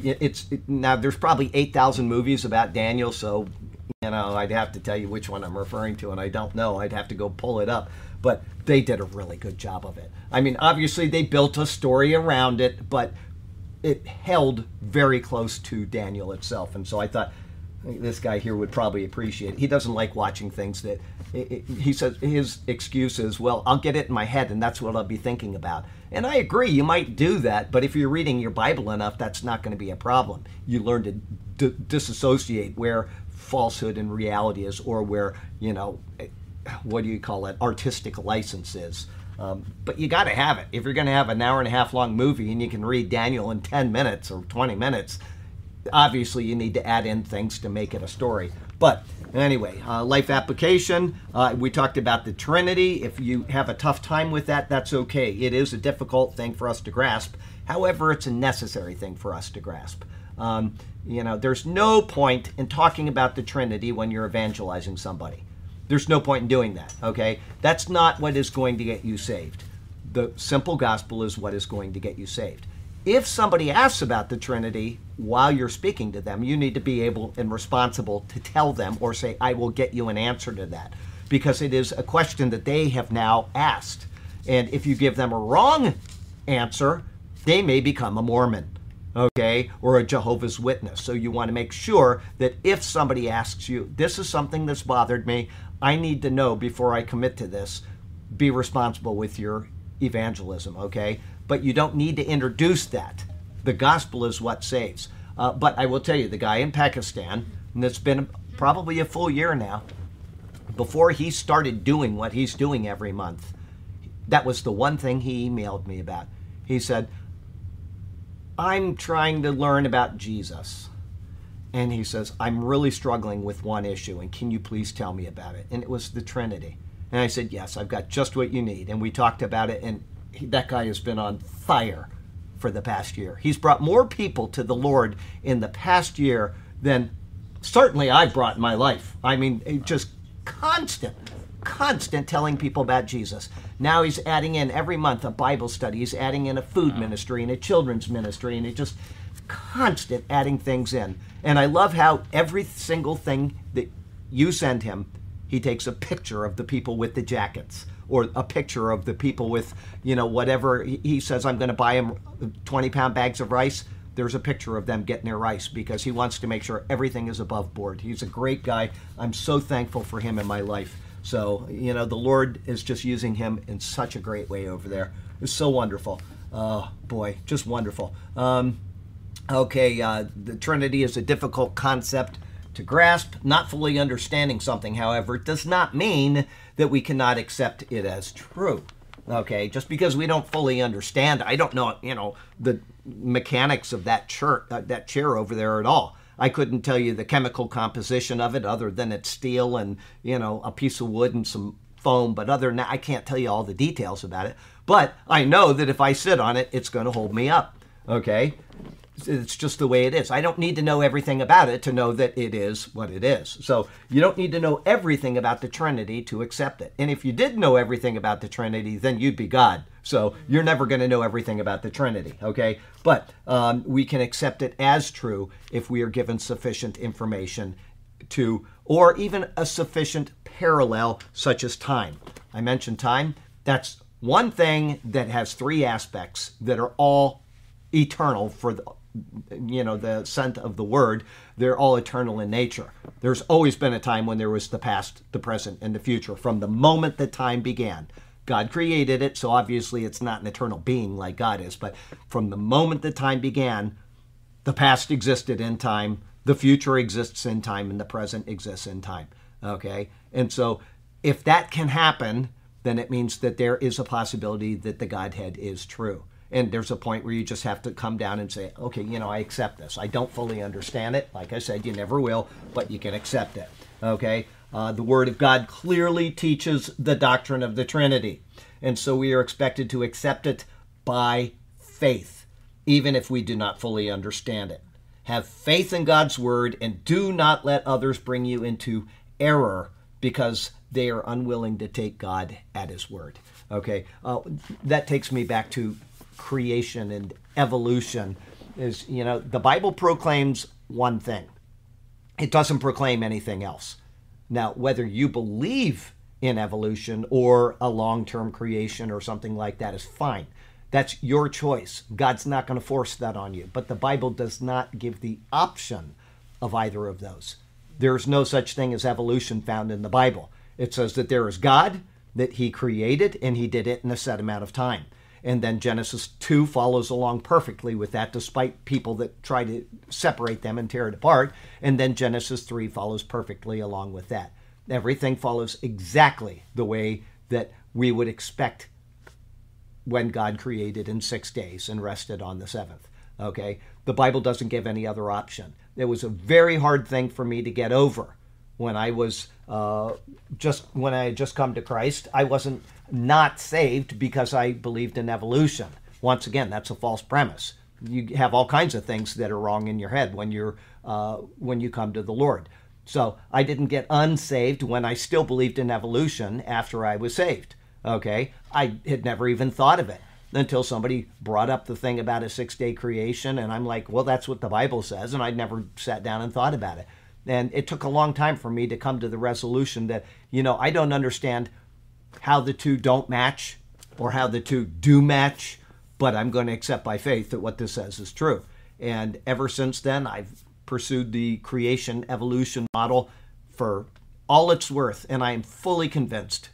Now, there's probably 8,000 movies about Daniel, so, I'd have to tell you which one I'm referring to, and I don't know. I'd have to go pull it up. But they did a really good job of it. I mean, obviously, they built a story around it, but it held very close to Daniel itself. And so I thought, this guy here would probably appreciate it. He doesn't like watching things that, he says his excuse is, well, I'll get it in my head and that's what I'll be thinking about. And I agree, you might do that, but if you're reading your Bible enough, that's not going to be a problem. You learn to disassociate where falsehood and reality is, or where, what do you call it, artistic license is. But you got to have it. If you're going to have an hour and a half long movie and you can read Daniel in 10 minutes or 20 minutes, obviously you need to add in things to make it a story. But anyway, life application, we talked about the Trinity. If you have a tough time with that, that's okay. It is a difficult thing for us to grasp. However, it's a necessary thing for us to grasp. There's no point in talking about the Trinity when you're evangelizing somebody. There's no point in doing that, okay? That's not what is going to get you saved. The simple gospel is what is going to get you saved. If somebody asks about the Trinity while you're speaking to them, you need to be able and responsible to tell them or say, I will get you an answer to that, because it is a question that they have now asked. And if you give them a wrong answer, they may become a Mormon, okay, or a Jehovah's Witness. So you want to make sure that if somebody asks you, this is something that's bothered me, I need to know before I commit to this, be responsible with your evangelism, okay? But you don't need to introduce that. The gospel is what saves. But I will tell you, the guy in Pakistan, and it's been probably a full year now, before he started doing what he's doing every month, that was the one thing he emailed me about. He said, I'm trying to learn about Jesus. And he says, I'm really struggling with one issue, and can you please tell me about it? And it was the Trinity. And I said, yes, I've got just what you need. And we talked about it, and that guy has been on fire for the past year. He's brought more people to the Lord in the past year than certainly I've brought in my life. I mean, just constant telling people about Jesus. Now he's adding in every month a Bible study. He's adding in a food ministry and a children's ministry, and it just constant adding things in. And I love how every single thing that you send him, he takes a picture of the people with the jackets, or a picture of the people with, whatever. He says, I'm going to buy him 20-pound bags of rice. There's a picture of them getting their rice, because he wants to make sure everything is above board. He's a great guy. I'm so thankful for him in my life. So, the Lord is just using him in such a great way over there. It's so wonderful. Oh, boy, just wonderful. Okay, the Trinity is a difficult concept to grasp. Not fully understanding something, however, does not mean that we cannot accept it as true. Okay, just because we don't fully understand, I don't know, the mechanics of that chair over there at all. I couldn't tell you the chemical composition of it other than it's steel and, a piece of wood and some foam. But other than that, I can't tell you all the details about it. But I know that if I sit on it, it's going to hold me up. Okay? It's just the way it is. I don't need to know everything about it to know that it is what it is. So you don't need to know everything about the Trinity to accept it. And if you did know everything about the Trinity, then you'd be God. So you're never going to know everything about the Trinity, okay? But we can accept it as true if we are given sufficient information to, or even a sufficient parallel, such as time. I mentioned time. That's one thing that has three aspects that are all eternal for the sense of the word. They're all eternal in nature. There's always been a time when there was the past, the present, and the future. From the moment that time began, God created it, so obviously it's not an eternal being like God is, but from the moment that time began, the past existed in time, the future exists in time, and the present exists in time. Okay? And so if that can happen, then it means that there is a possibility that the Godhead is true. And there's a point where you just have to come down and say, okay, I accept this. I don't fully understand it. Like I said, you never will, but you can accept it. Okay? The Word of God clearly teaches the doctrine of the Trinity. And so we are expected to accept it by faith, even if we do not fully understand it. Have faith in God's Word and do not let others bring you into error because they are unwilling to take God at His Word. Okay? That takes me back to creation and evolution. The Bible proclaims one thing. It doesn't proclaim anything else. Now, whether you believe in evolution or a long-term creation or something like that is fine. That's your choice. God's not going to force that on you. But the Bible does not give the option of either of those. There's no such thing as evolution found in the Bible. It says that there is God, that He created, and He did it in a set amount of time. And then Genesis 2 follows along perfectly with that, despite people that try to separate them and tear it apart. And then Genesis 3 follows perfectly along with that. Everything follows exactly the way that we would expect when God created in 6 days and rested on the seventh. Okay? The Bible doesn't give any other option. It was a very hard thing for me to get over. When I was when I had just come to Christ, I wasn't not saved because I believed in evolution. Once again, that's a false premise. You have all kinds of things that are wrong in your head when you come to the Lord. So I didn't get unsaved when I still believed in evolution after I was saved. Okay, I had never even thought of it until somebody brought up the thing about a 6-day creation, and I'm like, well, that's what the Bible says, and I'd never sat down and thought about it. And it took a long time for me to come to the resolution that, I don't understand how the two don't match or how the two do match, but I'm going to accept by faith that what this says is true. And ever since then, I've pursued the creation evolution model for all it's worth, and I am fully convinced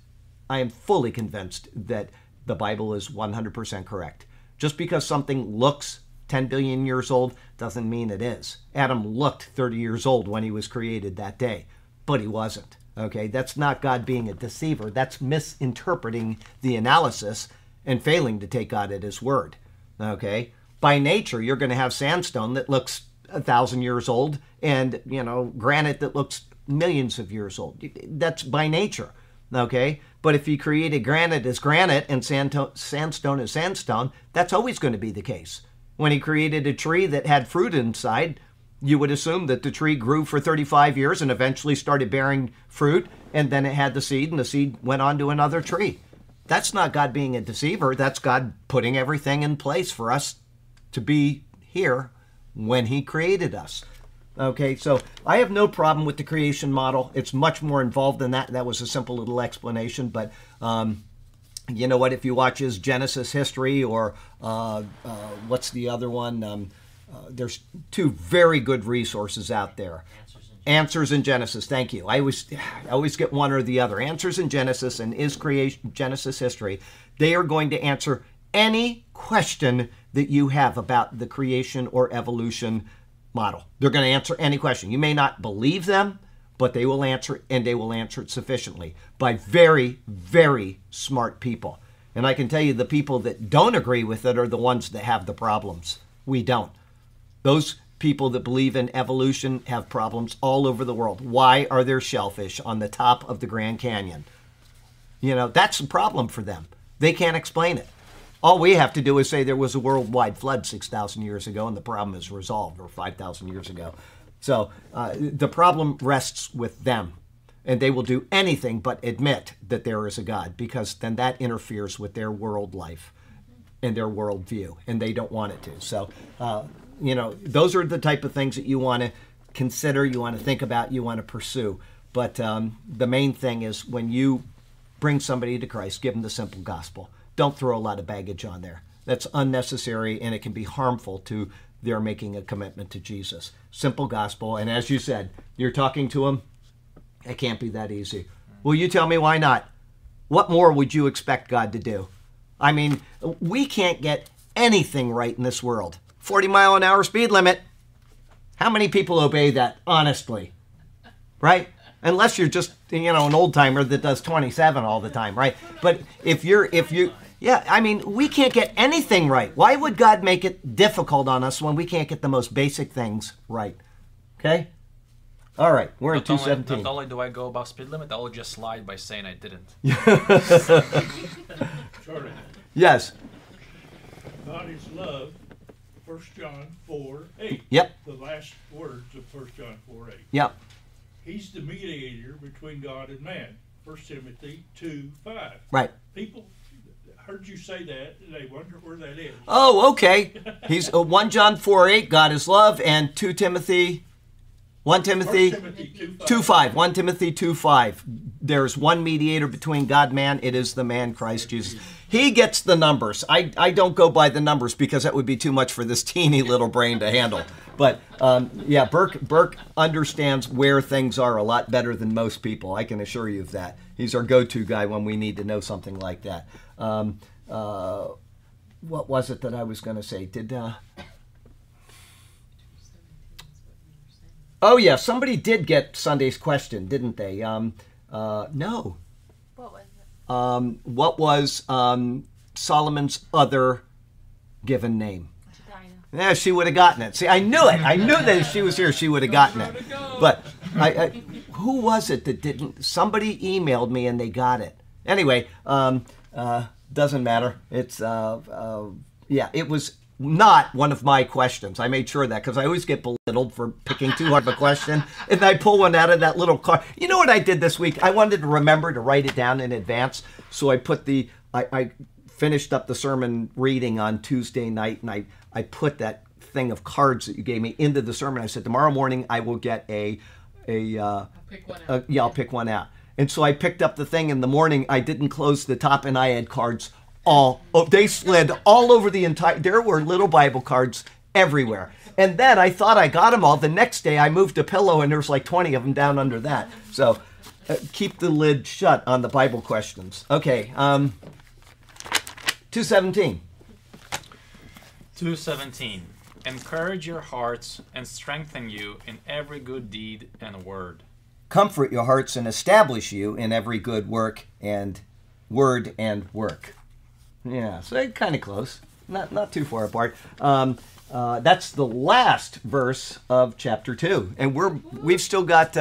that the Bible is 100% correct. Just because something looks 10 billion years old doesn't mean it is. Adam looked 30 years old when he was created that day, but he wasn't. Okay, that's not God being a deceiver. That's misinterpreting the analysis and failing to take God at His word. Okay, by nature, you're going to have sandstone that looks 1,000 years old and, granite that looks millions of years old. That's by nature. Okay, but if He created granite as granite and sandstone as sandstone, that's always going to be the case. When He created a tree that had fruit inside, you would assume that the tree grew for 35 years and eventually started bearing fruit, and then it had the seed, and the seed went on to another tree. That's not God being a deceiver. That's God putting everything in place for us to be here when He created us. Okay, so I have no problem with the creation model. It's much more involved than that. That was a simple little explanation, but you know what? If you watch his Genesis history or what's the other one? There's two very good resources out there. Answers in Genesis. Thank you. I always get one or the other. Answers in Genesis and Is Creation Genesis History. They are going to answer any question that you have about the creation or evolution model. They're going to answer any question. You may not believe them, but they will answer it, and they will answer it sufficiently by very, very smart people. And I can tell you the people that don't agree with it are the ones that have the problems. We don't. Those people that believe in evolution have problems all over the world. Why are there shellfish on the top of the Grand Canyon? You know, that's a problem for them. They can't explain it. All we have to do is say there was a worldwide flood 6,000 years ago and the problem is resolved, or 5,000 years ago. So the problem rests with them. And they will do anything but admit that there is a God, because then that interferes with their world life and their worldview, and they don't want it to. So, you know, those are the type of things that you want to consider, you want to think about, you want to pursue. But the main thing is when you bring somebody to Christ, give them the simple gospel. Don't throw a lot of baggage on there. That's unnecessary, and it can be harmful to their making a commitment to Jesus. Simple gospel, and as you said, you're talking to them, it can't be that easy. Well, you tell me why not. What more would you expect God to do? I mean, we can't get anything right in this world. 40-mile-an-hour speed limit. How many people obey that, honestly? Right? Unless you're just, you know, an old-timer that does 27 all the time, right? But if you, yeah, I mean, we can't get anything right. Why would God make it difficult on us when we can't get the most basic things right? Okay? All right, we're in 217. Not only do I go above speed limit, I will just slide by saying I didn't. Charlie, Yes. God is love, 1 John 4:8. Yep. The last words of 1 John 4:8. Yep. He's the mediator between God and man, 1 Timothy 2:5. Right. People heard you say that, and they wonder where that is. Oh, okay. He's 1 John 4:8, God is love, and 1 Timothy 2:5. 1 Timothy 2:5. There's one mediator between God and man. It is the man Christ Jesus. He gets the numbers. I don't go by the numbers because that would be too much for this teeny little brain to handle. But yeah, Burke understands where things are a lot better than most people. I can assure you of that. He's our go-to guy when we need to know something like that. What was it that I was going to say? Oh, yeah, somebody did get Sunday's question, didn't they? No. What was it? What was Solomon's other given name? Dinah. Yeah, she would have gotten it. See, I knew it. I knew that if she was here, she would have gotten it. But who was it that didn't? Somebody emailed me and they got it. Anyway, doesn't matter. It's, yeah, it was not one of my questions. I made sure of that because I always get belittled for picking too hard of a question. And I pull one out of that little card. You know what I did this week? I wanted to remember to write it down in advance. So I put I finished up the sermon reading on Tuesday night, and I put that thing of cards that you gave me into the sermon. I said, tomorrow morning I will get I'll pick one out. Yeah, I'll pick one out. And so I picked up the thing in the morning. I didn't close the top, and I had cards they slid all over the entire, there were little Bible cards everywhere. And then I thought I got them all. The next day I moved a pillow and there's like 20 of them down under that. So keep the lid shut on the Bible questions. Okay, 217. 217. Encourage your hearts and strengthen you in every good deed and word. Comfort your hearts and establish you in every good work and word and work. Yeah, so kind of close, not too far apart. That's the last verse of chapter 2, and we've still got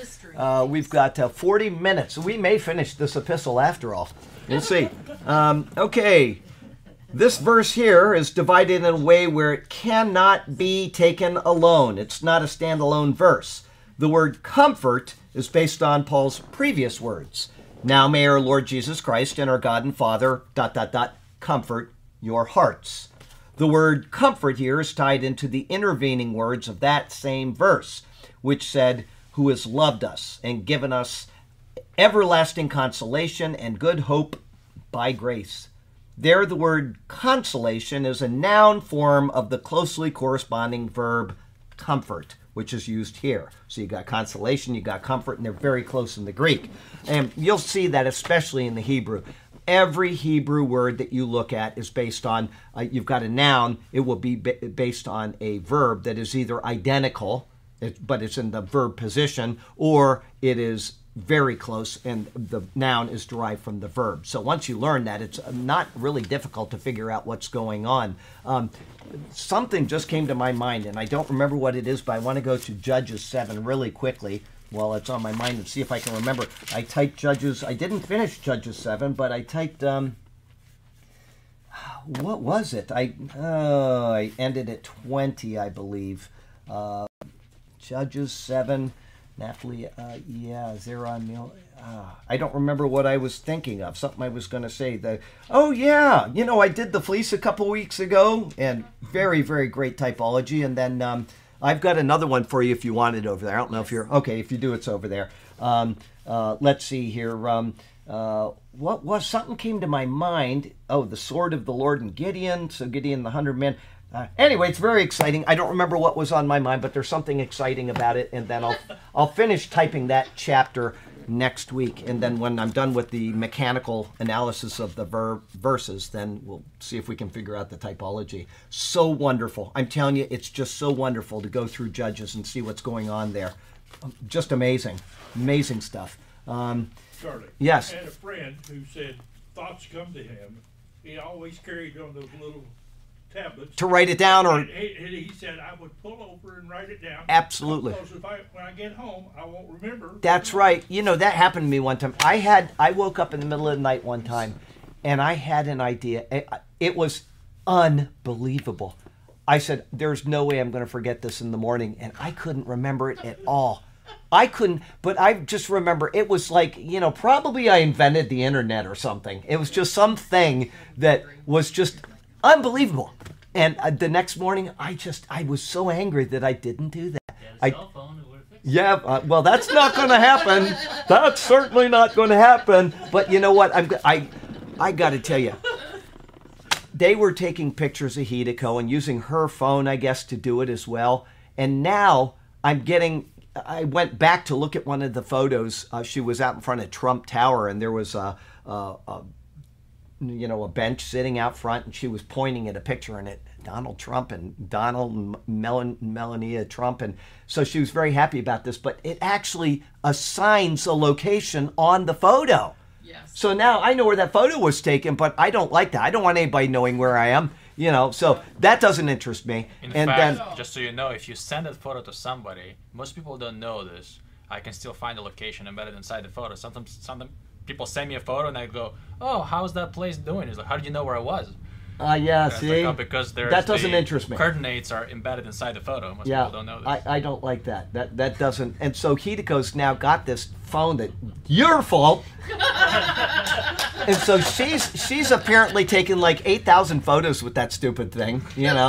40 minutes. So we may finish this epistle after all. We'll see. Okay, this verse here is divided in a way where it cannot be taken alone. It's not a standalone verse. The word comfort is based on Paul's previous words. Now may our Lord Jesus Christ and our God and Father, ... comfort your hearts. The word comfort here is tied into the intervening words of that same verse, which said, who has loved us and given us everlasting consolation and good hope by grace. There, the word consolation is a noun form of the closely corresponding verb comfort, which is used here. So you got consolation, you got comfort, and they're very close in the Greek. And you'll see that especially in the Hebrew. Every Hebrew word that you look at is based on, you've got a noun, it will be based on a verb that is either identical, but it's in the verb position, or it is very close and the noun is derived from the verb. So once you learn that, it's not really difficult to figure out what's going on. Something just came to my mind, and I don't remember what it is, but I want to go to Judges 7 really quickly while it's on my mind and see if I can remember. I typed Judges, I didn't finish Judges 7, but I typed, what was it? I ended at 20, I believe. Judges 7, Naphtali, Zerah, Mil. I don't remember what I was thinking of. Something I was going to say. I did the fleece a couple weeks ago, and very, very great typology. And then I've got another one for you if you want it over there. I don't know if you're okay. If you do, it's over there. Let's see here. What was something came to my mind? Oh, the sword of the Lord and Gideon. So Gideon, the 100 men. Anyway, it's very exciting. I don't remember what was on my mind, but there's something exciting about it. And then I'll finish typing that chapter next week. And then when I'm done with the mechanical analysis of the verses, then we'll see if we can figure out the typology. So wonderful. I'm telling you, it's just so wonderful to go through Judges and see what's going on there. Just amazing. Amazing stuff. Charlie. Yes. I had a friend who said thoughts come to him. He always carried on those little tablets To write it down, or and he said I would pull over and write it down. Absolutely. Because when I get home, I won't remember. That's right. You know, that happened to me one time. I woke up in the middle of the night one time, and I had an idea. It was unbelievable. I said, there's no way I'm going to forget this in the morning, and I couldn't remember it at all. I couldn't, but I just remember it was like, probably I invented the internet or something. It was just something that was just unbelievable. And the next morning, I was so angry that I didn't do that. Cell phone, it would have fixed it. Yeah, well, that's not going to happen. That's certainly not going to happen. But you know what? I got to tell you, they were taking pictures of Hideko and using her phone, I guess, to do it as well. And now I went back to look at one of the photos. She was out in front of Trump Tower, and there was a bench sitting out front, and she was pointing at a picture in it, Donald Trump and Melania Trump. And so she was very happy about this, but it actually assigns a location on the photo. Yes. So now I know where that photo was taken, but I don't like that. I don't want anybody knowing where I am, so that doesn't interest me. In and fact, then, just so you know, if you send a photo to somebody, most people don't know this. I can still find the location embedded inside the photo. Sometimes people send me a photo and I go, "Oh, how's that place doing?" It's like, "How did you know where I was?" yeah, And it's see? like, "Oh, because That doesn't interest me. Coordinates are embedded inside the photo. Most people don't know this. I don't like that. That doesn't. And so Hideko's now got this phone that your fault. And so she's apparently taken like 8,000 photos with that stupid thing.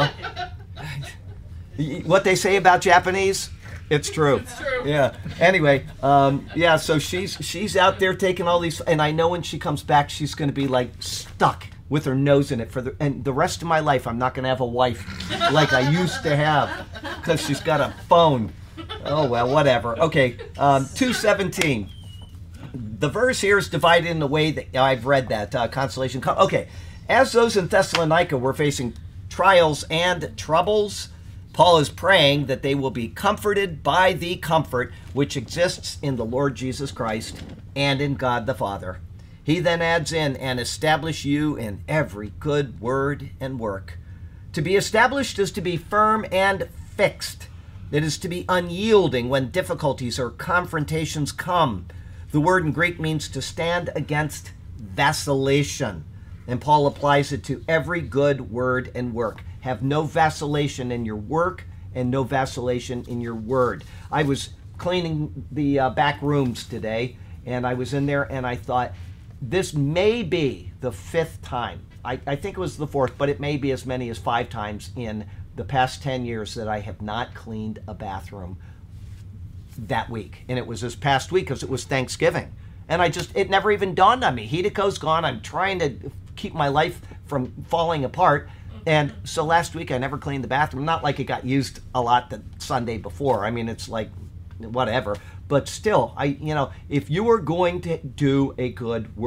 What they say about Japanese, it's true. It's true. Yeah. Anyway, so she's out there taking all these, and I know when she comes back, she's going to be like stuck with her nose in it and the rest of my life. I'm not going to have a wife like I used to have because she's got a phone. Oh, well, whatever. Okay, 2:17. The verse here is divided in the way that I've read that, consolation. Okay, as those in Thessalonica were facing trials and troubles, Paul is praying that they will be comforted by the comfort which exists in the Lord Jesus Christ and in God the Father. He then adds in, and establish you in every good word and work. To be established is to be firm and fixed. It is to be unyielding when difficulties or confrontations come. The word in Greek means to stand against vacillation. And Paul applies it to every good word and work. Have no vacillation in your work and no vacillation in your word. I was cleaning the back rooms today, and I was in there, and I thought, this may be the 5th time. I think it was the 4th, but it may be as many as 5 times in the past 10 years that I have not cleaned a bathroom that week. And it was this past week because it was Thanksgiving. And it never even dawned on me. Hideko's gone. I'm trying to keep my life from falling apart. And so last week I never cleaned the bathroom. Not like it got used a lot the Sunday before. I mean, it's like whatever. But still, if you are going to do a good word,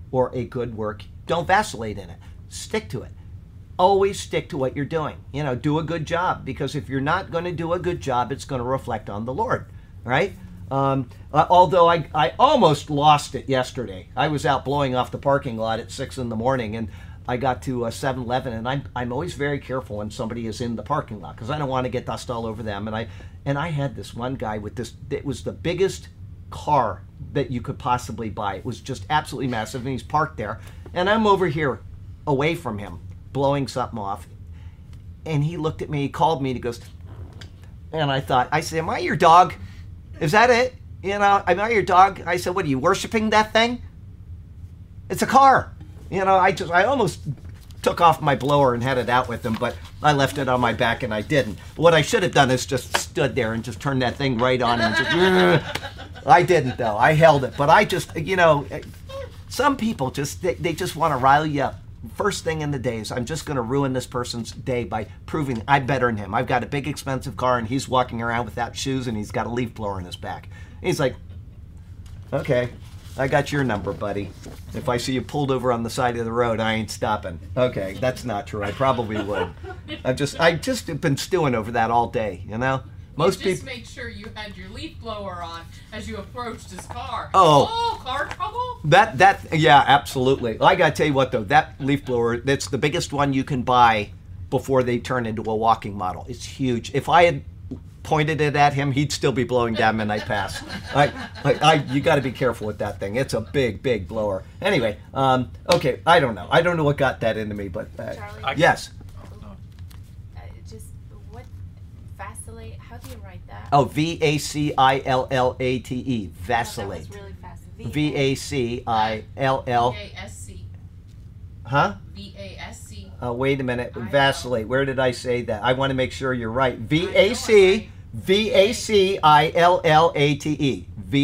or a good work, don't vacillate in it. Stick to it. Always stick to what you're doing. You know, do a good job, because if you're not going to do a good job, it's going to reflect on the Lord, right? Although I almost lost it yesterday. I was out blowing off the parking lot at 6 in the morning, and I got to 7-Eleven, and I'm always very careful when somebody is in the parking lot, because I don't want to get dust all over them. And I had this one guy with this. It was the biggest car that you could possibly buy. It was just absolutely massive, and he's parked there, and I'm over here away from him blowing something off, and he looked at me, he called me, and he goes, and I said, am I your dog? Is that it? You know, am I your dog? I said, what, are you worshiping that thing? It's a car. You know, I almost took off my blower and had it out with him, but I left it on my back and I didn't. What I should have done is just stood there and just turned that thing right on and just, I didn't though. I held it, but I just, you know, some people just, they just want to rile you up. First thing in the day is, I'm just going to ruin this person's day by proving I'm better than him. I've got a big expensive car and he's walking around without shoes and he's got a leaf blower in his back. He's like, okay, I got your number, buddy. If I see you pulled over on the side of the road, I ain't stopping. Okay, that's not true. I probably would. I just have been stewing over that all day, you know? Most just people. make sure you had your leaf blower on as you approached his car. Oh, car trouble? Yeah, absolutely. I gotta tell you what though, that leaf blower, that's the biggest one you can buy before they turn into a walking model. It's huge. If I had pointed it at him, he'd still be blowing down Midnight Pass. You got to be careful with that thing. It's a big, big blower. Anyway, okay, I don't know. I don't know what got that into me, but Charlie? yes. Just what vacillate? How do you write that? Oh, Vacillate. Vacillate. That was really fast. Vacille. V-A-S-C. Huh? V-A-S-C. Wait a minute. I-L. Vacillate. Where did I say that? I want to make sure you're right. I-L-L-A-T-E. Vacillate.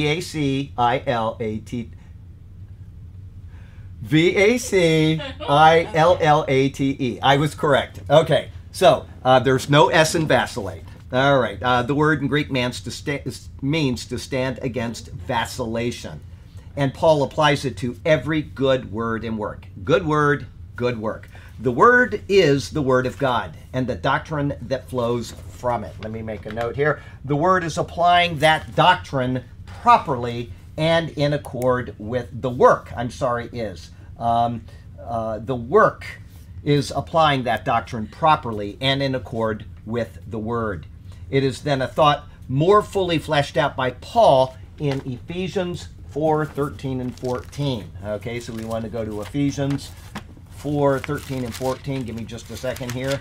Vacillate. I was correct. Okay. So there's no S in vacillate. All right. The word in Greek means to stand against vacillation. And Paul applies it to every good word and work. Good word, good work. The word is the word of God and the doctrine that flows from it. Let me make a note here. The word is applying that doctrine properly and in accord with the work. The work is applying that doctrine properly and in accord with the word. It is then a thought more fully fleshed out by Paul in Ephesians 4:13 and 14. Okay, so we want to go to Ephesians 4:13 and 14. Give me just a second here.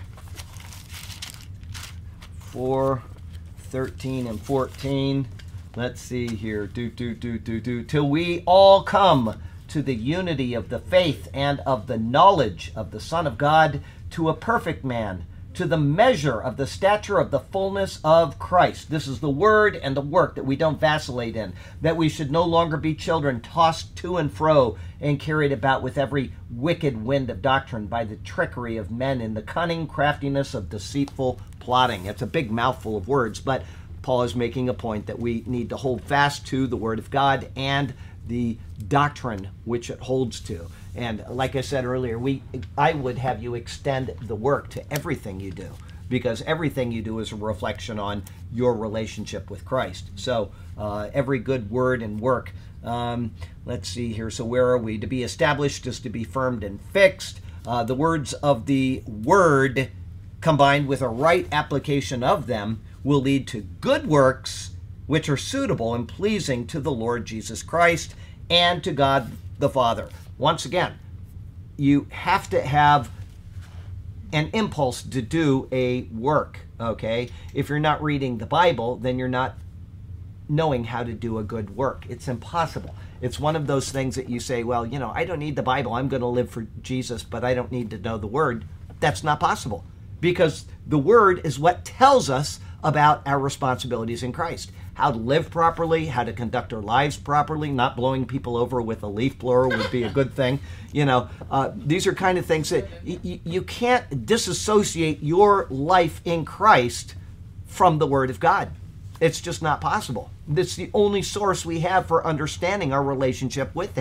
4:13 and 14. Let's see here. Till we all come to the unity of the faith and of the knowledge of the Son of God, to a perfect man, to the measure of the stature of the fullness of Christ. This is the word and the work that we don't vacillate in, that we should no longer be children tossed to and fro and carried about with every wicked wind of doctrine by the trickery of men in the cunning craftiness of deceitful plotting. It's a big mouthful of words, but Paul is making a point that we need to hold fast to the word of God and the doctrine which it holds to. And like I said earlier, I would have you extend the work to everything you do, because everything you do is a reflection on your relationship with Christ. So every good word and work. Let's see here. So where are we? To be established is to be firmed and fixed. The words of the word combined with a right application of them will lead to good works which are suitable and pleasing to the Lord Jesus Christ and to God the Father. Once again, you have to have an impulse to do a work, okay? If you're not reading the Bible, then you're not knowing how to do a good work. It's impossible. It's one of those things that you say, well, you know, I don't need the Bible. I'm going to live for Jesus, but I don't need to know the Word. That's not possible, because the Word is what tells us about our responsibilities in Christ. How to live properly, how to conduct our lives properly, not blowing people over with a leaf blower would be a good thing. You know, these are kind of things that you can't disassociate your life in Christ from the Word of God. It's just not possible. It's the only source we have for understanding our relationship with Him.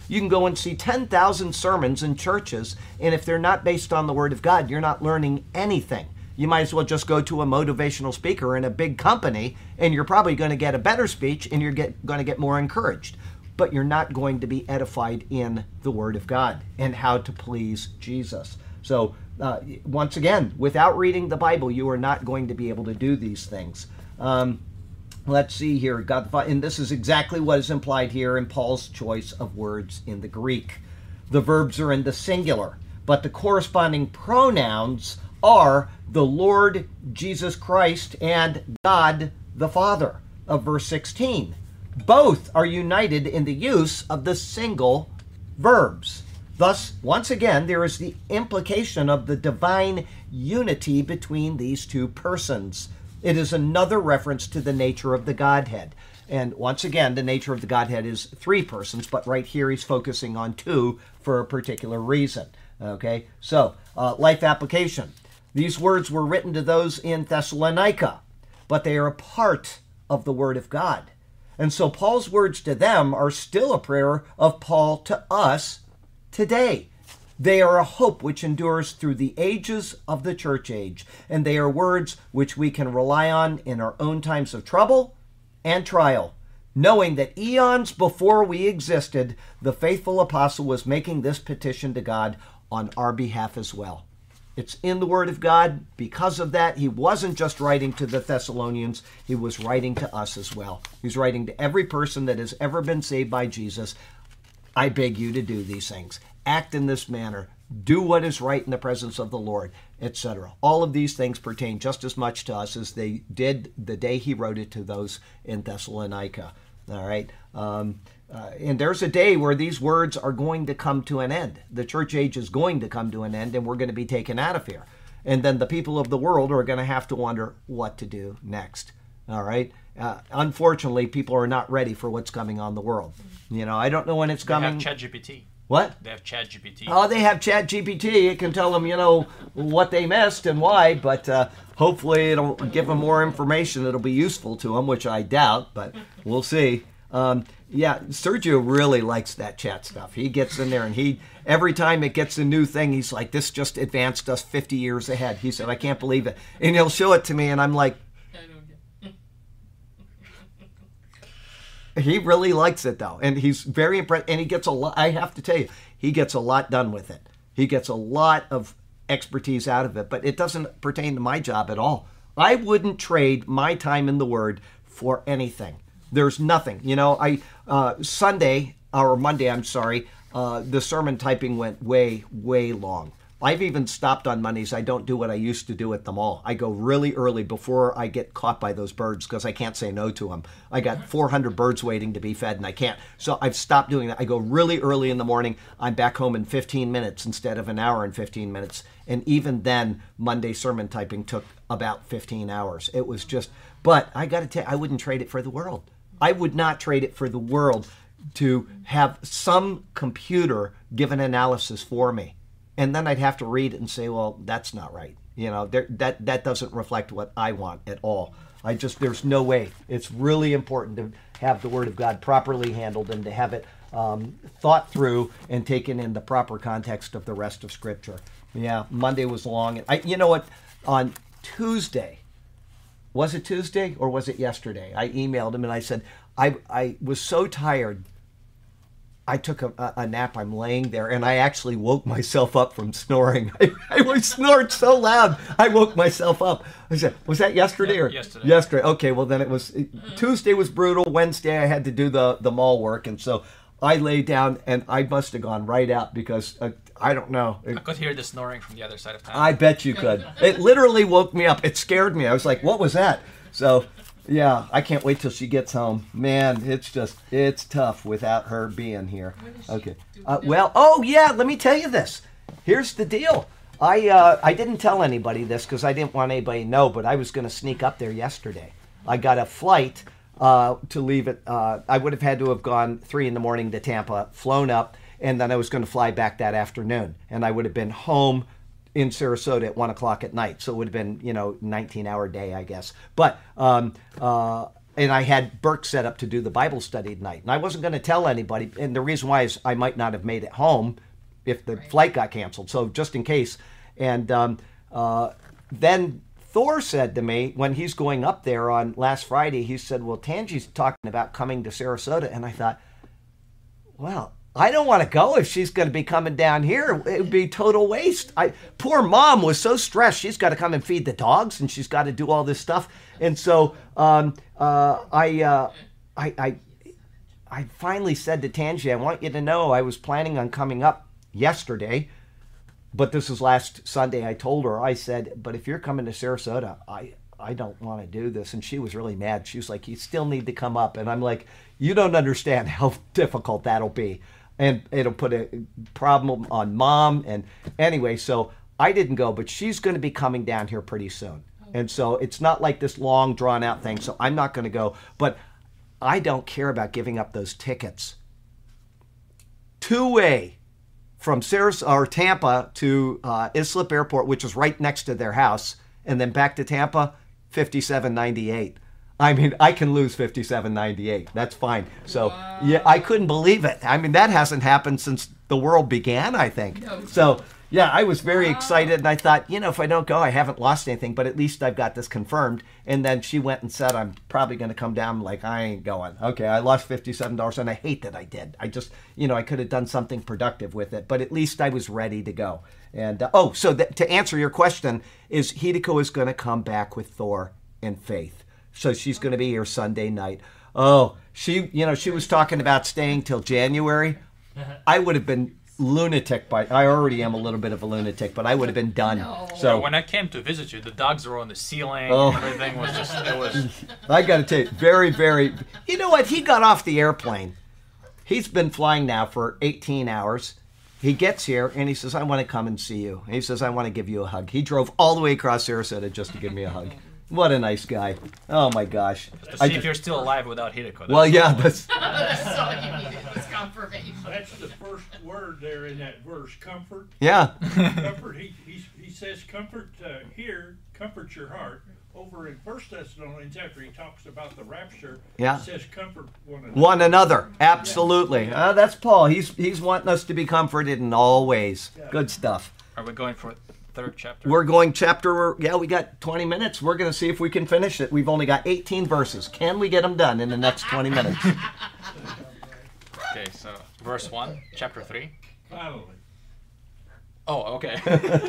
You can go and see 10,000 sermons in churches, and if they're not based on the Word of God, you're not learning anything. You might as well just go to a motivational speaker in a big company, and you're probably going to get a better speech, and you're going to get more encouraged. But you're not going to be edified in the Word of God and how to please Jesus. So, once again, without reading the Bible, you are not going to be able to do these things. Let's see here. And this is exactly what is implied here in Paul's choice of words in the Greek. The verbs are in the singular, but the corresponding pronouns are the Lord Jesus Christ and God the Father of verse 16. Both are united in the use of the single verbs. Thus, once again, there is the implication of the divine unity between these two persons. It is another reference to the nature of the Godhead. And once again, the nature of the Godhead is three persons, but right here he's focusing on two for a particular reason. Okay, so life application. These words were written to those in Thessalonica, but they are a part of the Word of God. And so Paul's words to them are still a prayer of Paul to us today. They are a hope which endures through the ages of the church age, and they are words which we can rely on in our own times of trouble and trial, knowing that eons before we existed, the faithful apostle was making this petition to God on our behalf as well. It's in the Word of God. Because of that, he wasn't just writing to the Thessalonians, he was writing to us as well. He's writing to every person that has ever been saved by Jesus. I beg you to do these things. Act in this manner. Do what is right in the presence of the Lord, etc. All of these things pertain just as much to us as they did the day he wrote it to those in Thessalonica. All right? And there's a day where these words are going to come to an end. The church age is going to come to an end, and we're going to be taken out of here. And then the people of the world are going to have to wonder what to do next. All right? Unfortunately, people are not ready for what's coming on the world. You know, I don't know when it's coming. They have ChatGPT. What? They have ChatGPT. Oh, they have ChatGPT. It can tell them, you know, what they missed and why, but hopefully it'll give them more information that'll be useful to them, which I doubt, but we'll see. Yeah, Sergio really likes that chat stuff. He gets in there and every time it gets a new thing, he's like, this just advanced us 50 years ahead. He said, I can't believe it. And he'll show it to me and I'm like, he really likes it though. And he's very impressed. And he gets a lot, I have to tell you, he gets a lot done with it. He gets a lot of expertise out of it, but it doesn't pertain to my job at all. I wouldn't trade my time in the Word for anything. There's nothing. You know, Monday, I'm sorry, the sermon typing went way, way long. I've even stopped on Mondays. I don't do what I used to do at the mall. I go really early before I get caught by those birds because I can't say no to them. I got 400 birds waiting to be fed and I can't. So I've stopped doing that. I go really early in the morning. I'm back home in 15 minutes instead of an hour and 15 minutes. And even then, Monday sermon typing took about 15 hours. It was just, but I got to tell you, I wouldn't trade it for the world. I would not trade it for the world to have some computer give an analysis for me. And then I'd have to read it and say, well, that's not right. You know, that doesn't reflect what I want at all. There's no way. It's really important to have the Word of God properly handled and to have it thought through and taken in the proper context of the rest of Scripture. Yeah, Monday was long. You know what? On Tuesday, was it Tuesday or was it yesterday? I emailed him and I said, I was so tired. I took a nap. I'm laying there, and I actually woke myself up from snoring. I snored so loud, I woke myself up. I said, was that yesterday or? Yesterday. Yesterday. Okay, well, then Tuesday was brutal. Wednesday, I had to do the mall work, and so I lay down, and I must have gone right out because I don't know. I could hear the snoring from the other side of town. I bet you could. It literally woke me up. It scared me. I was like, what was that? So... yeah, I can't wait till she gets home. Man, it's tough without her being here. Okay. Let me tell you this. Here's the deal. I didn't tell anybody this because I didn't want anybody to know, but I was going to sneak up there yesterday. I got a flight to leave at, I would have had to have gone 3 a.m. to Tampa, flown up, and then I was going to fly back that afternoon. And I would have been home in Sarasota at 1 o'clock at night. So it would have been, 19-hour day, I guess. But and I had Burke set up to do the Bible study tonight. And I wasn't going to tell anybody. And the reason why is I might not have made it home if the flight got canceled. So just in case. And then Thor said to me when he's going up there on last Friday, he said, well, Tangie's talking about coming to Sarasota. And I thought, well, I don't want to go if she's going to be coming down here. It would be total waste. Poor mom was so stressed. She's got to come and feed the dogs, and she's got to do all this stuff. And so I finally said to Tangie, I want you to know I was planning on coming up yesterday, but this was last Sunday. I told her, I said, but if you're coming to Sarasota, I don't want to do this. And she was really mad. She was like, you still need to come up. And I'm like, you don't understand how difficult that'll be. And it'll put a problem on mom. And anyway, so I didn't go, but she's going to be coming down here pretty soon. And so it's not like this long drawn out thing. So I'm not going to go, but I don't care about giving up those tickets. Two-way from Sarasota or Tampa to Islip Airport, which is right next to their house, and then back to Tampa, $57.98. I mean, I can lose $57.98. That's fine. So, yeah, I couldn't believe it. I mean, that hasn't happened since the world began, I think. So, yeah, I was very excited, and I thought, you know, if I don't go, I haven't lost anything, but at least I've got this confirmed. And then she went and said, I'm probably going to come down. I'm like, I ain't going. Okay, I lost $57, and I hate that I did. I just, you know, I could have done something productive with it, but at least I was ready to go. And, so to answer your question, is Hideko is going to come back with Thor and Faith. So she's going to be here Sunday night. Oh, she was talking about staying till January. I would have been lunatic I already am a little bit of a lunatic, but I would have been done. No. So when I came to visit you, the dogs were on the ceiling. And everything was just, it was... I got to tell you, very, very... You know what? He got off the airplane. He's been flying now for 18 hours. He gets here, and he says, I want to come and see you. And he says, I want to give you a hug. He drove all the way across Sarasota just to give me a hug. What a nice guy. Oh, my gosh. To see if you're still alive without Hideko. Well, yeah, that's... That's all you needed was confirmation. That's the first word there in that verse, comfort. Yeah. Comfort, he says comfort here, comfort your heart. Over in 1 Thessalonians, after he talks about the rapture, Yeah. he says comfort one another. One another. Absolutely. That's Paul. He's wanting us to be comforted in all ways. Good stuff. Are we going for third chapter? We're going we got 20 minutes. We're going to see if we can finish it. We've only got 18 verses. Can we get them done in the next 20 minutes? Okay, so verse 1, chapter 3. Finally. Oh, okay.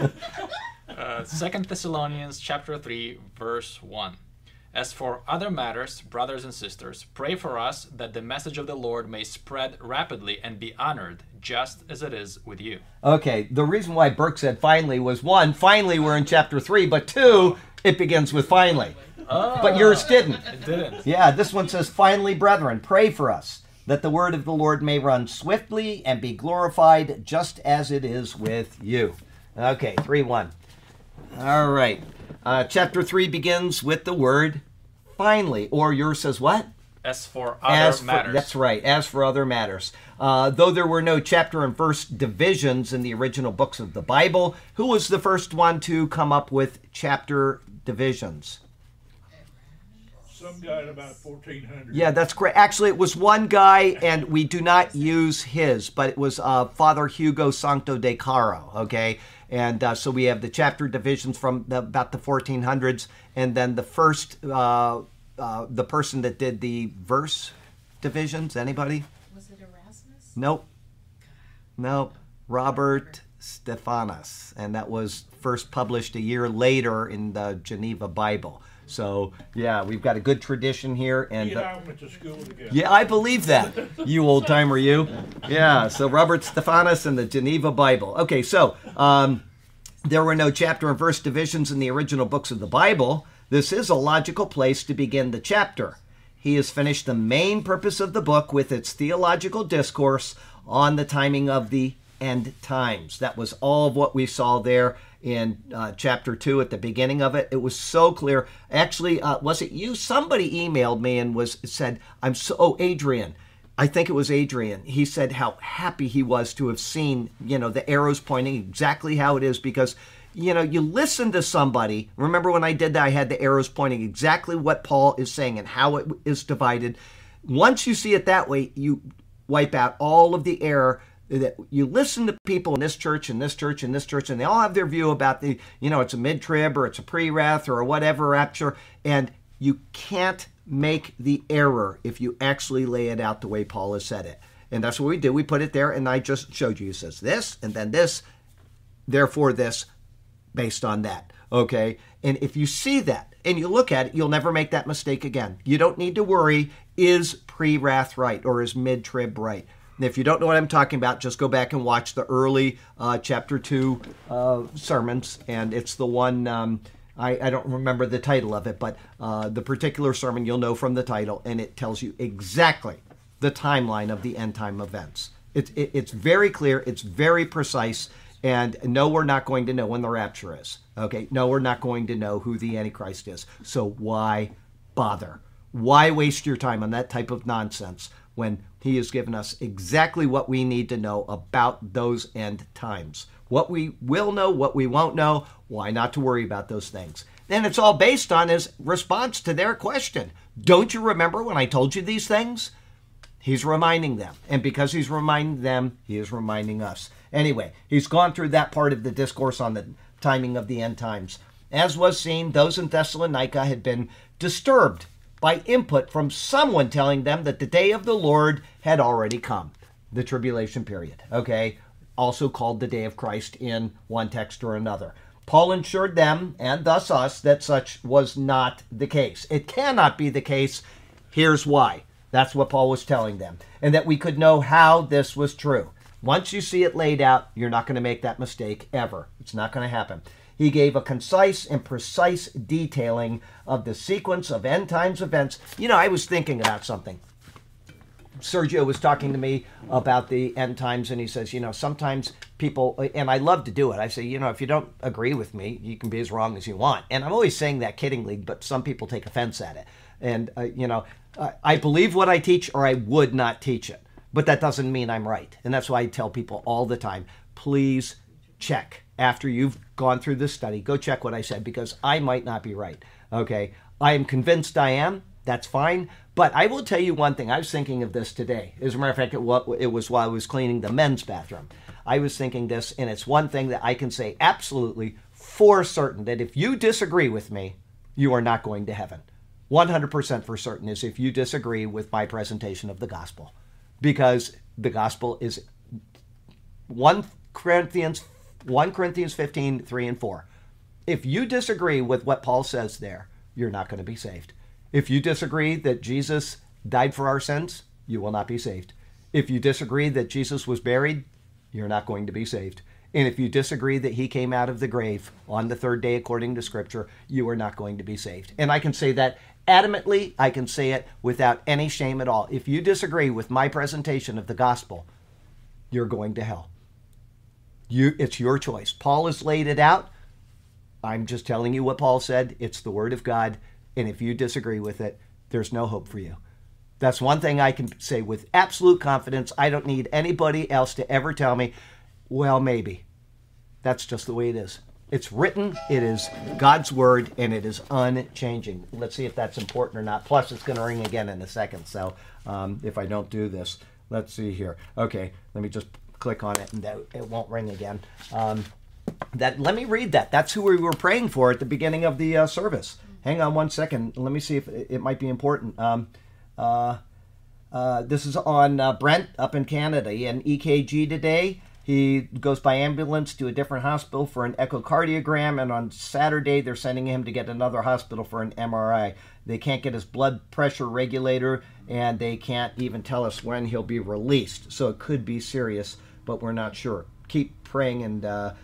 2 Thessalonians chapter 3, verse 1. As for other matters, brothers and sisters, pray for us that the message of the Lord may spread rapidly and be honored, just as it is with you. Okay, the reason why Burke said finally was, one, finally we're in chapter 3, but two, it begins with finally. Oh, But yours didn't. It didn't. Yeah, this one says, finally, brethren, pray for us, that the word of the Lord may run swiftly and be glorified, just as it is with you. Okay, 3:1. All right. Chapter 3 begins with the word finally, or yours says what? As for other matters. That's right, as for other matters. Though there were no chapter and verse divisions in the original books of the Bible, who was the first one to come up with chapter divisions? Some guy at about 1400. Yeah, that's correct. Actually, it was one guy, and we do not use his, but it was Father Hugo Sancto de Caro, okay? And so we have the chapter divisions from about the 1400s, and then the first, the person that did the verse divisions, anybody? Was it Erasmus? Nope. Robert Stephanus, and that was first published a year later in the Geneva Bible. So, yeah, we've got a good tradition here. And He and I went to school together. yeah, I believe that, you old-timer, you. Yeah, so Robert Stephanus and the Geneva Bible. Okay, so there were no chapter and verse divisions in the original books of the Bible. This is a logical place to begin the chapter. He has finished the main purpose of the book with its theological discourse on the timing of the end times. That was all of what we saw there in chapter 2 at the beginning of it. It was so clear. Actually, was it you? Somebody emailed me and said, Adrian. I think it was Adrian. He said how happy he was to have seen, the arrows pointing exactly how it is, because, you listen to somebody. Remember when I did that, I had the arrows pointing exactly what Paul is saying and how it is divided. Once you see it that way, you wipe out all of the error. That you listen to people in this church and this church and this church, and they all have their view about it's a mid-trib or it's a pre-wrath or whatever rapture, and you can't make the error if you actually lay it out the way Paul has said it. And that's what we do. We put it there, and I just showed you. He says this, and then this, therefore this, based on that. Okay? And if you see that and you look at it, you'll never make that mistake again. You don't need to worry, is pre-wrath right or is mid-trib right? And if you don't know what I'm talking about, just go back and watch the early chapter 2 sermons, and it's the one, I don't remember the title of it, but the particular sermon you'll know from the title, and it tells you exactly the timeline of the end time events. It's very clear, it's very precise, and no, we're not going to know when the rapture is. Okay, no, we're not going to know who the Antichrist is. So why bother? Why waste your time on that type of nonsense when he has given us exactly what we need to know about those end times? What we will know, what we won't know, why not to worry about those things? And it's all based on his response to their question. Don't you remember when I told you these things? He's reminding them. And because he's reminding them, he is reminding us. Anyway, he's gone through that part of the discourse on the timing of the end times. As was seen, those in Thessalonica had been disturbed by input from someone telling them that the day of the Lord had already come, the tribulation period, okay? Also called the day of Christ in one text or another. Paul assured them, and thus us, that such was not the case. It cannot be the case. Here's why. That's what Paul was telling them. And that we could know how this was true. Once you see it laid out, you're not going to make that mistake ever. It's not going to happen. He gave a concise and precise detailing of the sequence of end times events. I was thinking about something. Sergio was talking to me about the end times, and he says, sometimes people, and I love to do it. I say, if you don't agree with me, you can be as wrong as you want. And I'm always saying that kiddingly, but some people take offense at it. And, I believe what I teach, or I would not teach it. But that doesn't mean I'm right. And that's why I tell people all the time, please check. After you've gone through this study, go check what I said, because I might not be right. Okay? I am convinced I am. That's fine. But I will tell you one thing. I was thinking of this today. As a matter of fact, it was while I was cleaning the men's bathroom. I was thinking this, and it's one thing that I can say absolutely for certain, that if you disagree with me, you are not going to heaven. 100% for certain is if you disagree with my presentation of the gospel. Because the gospel is 1 Corinthians 15, 3 and 4. If you disagree with what Paul says there, you're not going to be saved. If you disagree that Jesus died for our sins, you will not be saved. If you disagree that Jesus was buried, you're not going to be saved. And if you disagree that he came out of the grave on the third day according to Scripture, you are not going to be saved. And I can say that adamantly. I can say it without any shame at all. If you disagree with my presentation of the gospel, you're going to hell. It's your choice. Paul has laid it out. I'm just telling you what Paul said. It's the Word of God. And if you disagree with it, there's no hope for you. That's one thing I can say with absolute confidence. I don't need anybody else to ever tell me, well, maybe. That's just the way it is. It's written, it is God's Word, and it is unchanging. Let's see if that's important or not. Plus, it's going to ring again in a second. So if I don't do this, let's see here. Okay, let me just click on it, and it won't ring again. Let me read that. That's who we were praying for at the beginning of the service. Hang on one second. Let me see if it might be important. This is on Brent up in Canada. He had an EKG today. He goes by ambulance to a different hospital for an echocardiogram, and on Saturday they're sending him to get another hospital for an MRI. They can't get his blood pressure regulator, and they can't even tell us when he'll be released. So it could be serious, but we're not sure. Keep praying, and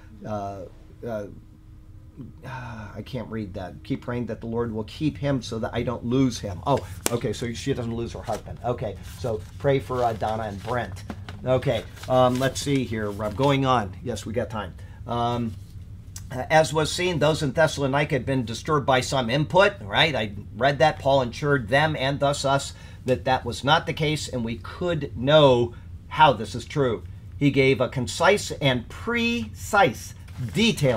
I can't read that. Keep praying that the Lord will keep him so that I don't lose him. Oh, okay, so she doesn't lose her husband. Okay, so pray for Donna and Brent. Okay, let's see here. I'm going on. Yes, we got time. As was seen, those in Thessalonica had been disturbed by some input, right? I read that. Paul assured them and thus us that that was not the case, and we could know how this is true. He gave a concise and precise detailing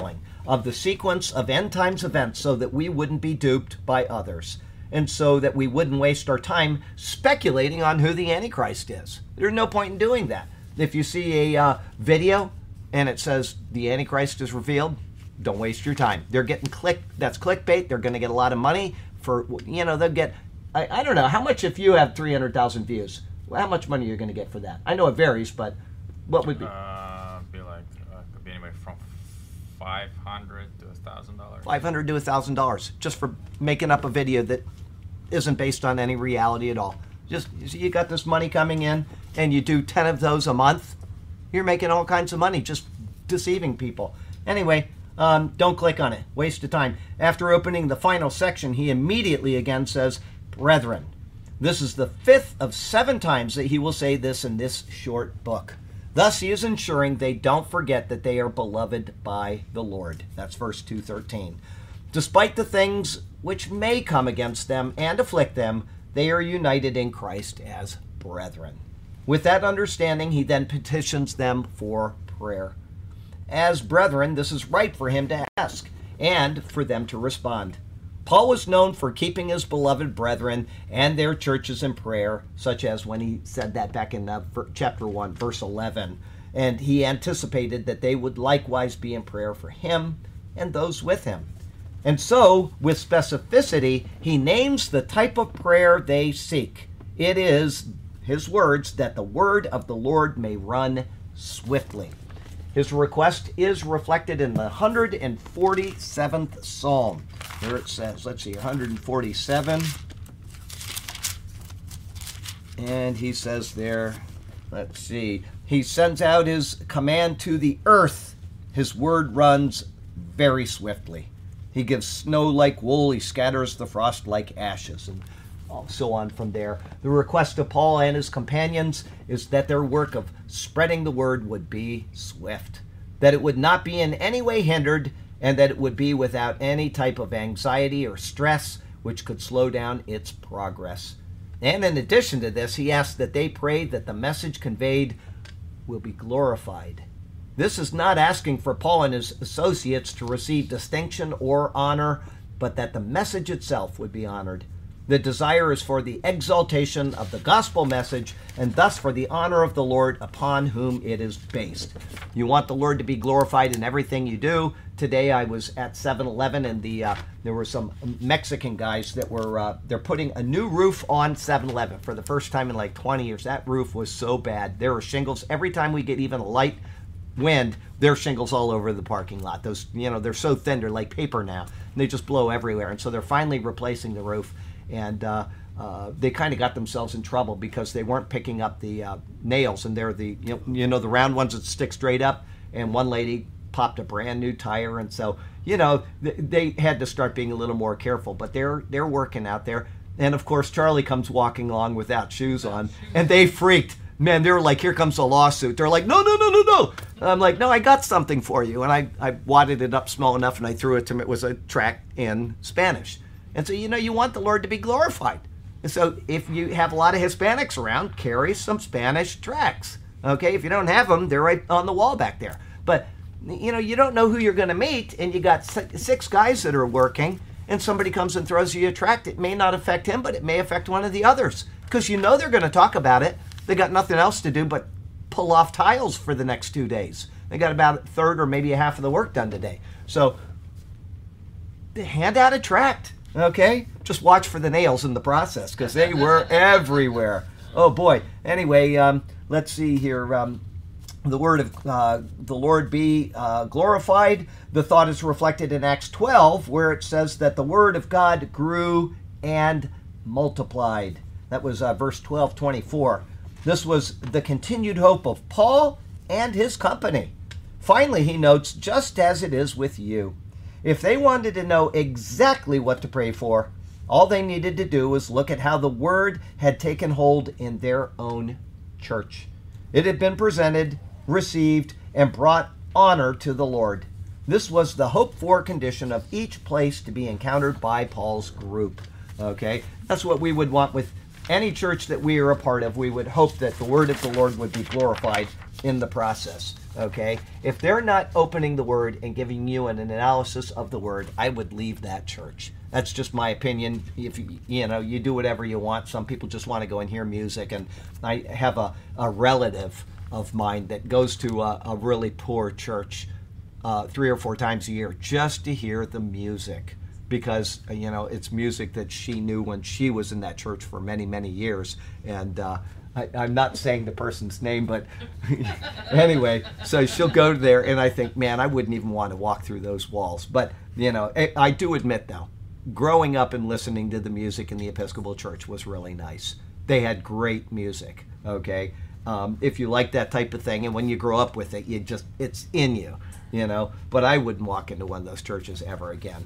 of the sequence of end times events so that we wouldn't be duped by others, and so that we wouldn't waste our time speculating on who the Antichrist is. There's no point in doing that. If you see a video and it says the Antichrist is revealed, don't waste your time. They're getting that's clickbait. They're going to get a lot of money for, they'll get, I don't know, how much if you have 300,000 views, how much money you're going to get for that? I know it varies, but what would be? Could be anywhere from $500 to $1,000. $500 to $1,000 just for making up a video that isn't based on any reality at all. Just, you got this money coming in and you do 10 of those a month, you're making all kinds of money just deceiving people. Anyway, don't click on it. Waste of time. After opening the final section, he immediately again says, brethren. This is the 5th of 7 times that he will say this in this short book. Thus he is ensuring they don't forget that they are beloved by the Lord. That's verse 213. Despite the things which may come against them and afflict them, they are united in Christ as brethren. With that understanding, he then petitions them for prayer. As brethren, this is right for him to ask and for them to respond. Paul was known for keeping his beloved brethren and their churches in prayer, such as when he said that back in chapter 1, verse 11. And he anticipated that they would likewise be in prayer for him and those with him. And so, with specificity, he names the type of prayer they seek. It is, his words, that the word of the Lord may run swiftly. His request is reflected in the 147th Psalm. There it says, let's see, 147. And he says there, let's see, he sends out his command to the earth. His word runs very swiftly. He gives snow like wool. He scatters the frost like ashes. And so on from there. The request of Paul and his companions is that their work of spreading the word would be swift, that it would not be in any way hindered, and that it would be without any type of anxiety or stress which could slow down its progress. And in addition to this, he asks that they pray that the message conveyed will be glorified. This is not asking for Paul and his associates to receive distinction or honor, but that the message itself would be honored. The desire is for the exaltation of the gospel message, and thus for the honor of the Lord upon whom it is based. You want the Lord to be glorified in everything you do. Today I was at 7-Eleven, and there were some Mexican guys that were they're putting a new roof on 7-Eleven for the first time in like 20 years. That roof was so bad. There were shingles. Every time we get even a light wind, there are shingles all over the parking lot. Those, they're so thin, they're like paper now. And they just blow everywhere. And so they're finally replacing the roof. And they kind of got themselves in trouble because they weren't picking up the nails, and they're the the round ones that stick straight up. And one lady popped a brand new tire, and so they had to start being a little more careful. But they're working out there, and of course Charlie comes walking along without shoes on, and they freaked. Man, they were like, "Here comes a lawsuit." They're like, "No, no, no, no, no!" And I'm like, "No, I got something for you." And I wadded it up small enough, and I threw it to him. It was a tract in Spanish. And so, you want the Lord to be glorified. And so if you have a lot of Hispanics around, carry some Spanish tracts. Okay? If you don't have them, they're right on the wall back there. But, you don't know who you're going to meet, and you got 6 guys that are working, and somebody comes and throws you a tract. It may not affect him, but it may affect one of the others. Because they're going to talk about it. They got nothing else to do but pull off tiles for the next 2 days. They got about a third or maybe a half of the work done today. So, hand out a tract. Okay? Just watch for the nails in the process, because they were everywhere. Oh, boy. Anyway, let's see here. The word of the Lord be glorified. The thought is reflected in Acts 12, where it says that the word of God grew and multiplied. That was verse 12:24. This was the continued hope of Paul and his company. Finally, he notes, just as it is with you. If they wanted to know exactly what to pray for, all they needed to do was look at how the word had taken hold in their own church. It had been presented, received, and brought honor to the Lord. This was the hoped-for condition of each place to be encountered by Paul's group. Okay? That's what we would want with any church that we are a part of. We would hope that the word of the Lord would be glorified in the process. Okay? If they're not opening the Word and giving you an analysis of the Word, I would leave that church. That's just my opinion. If you do whatever you want. Some people just want to go and hear music. And I have a relative of mine that goes to a really poor church 3 or 4 times a year just to hear the music, because it's music that she knew when she was in that church for many, many years. And I'm not saying the person's name, but anyway, so she'll go there, and I think, man, I wouldn't even want to walk through those walls. But I do admit, though, growing up and listening to the music in the Episcopal Church was really nice. They had great music. Okay, if you like that type of thing, and when you grow up with it, it's in you. But I wouldn't walk into one of those churches ever again.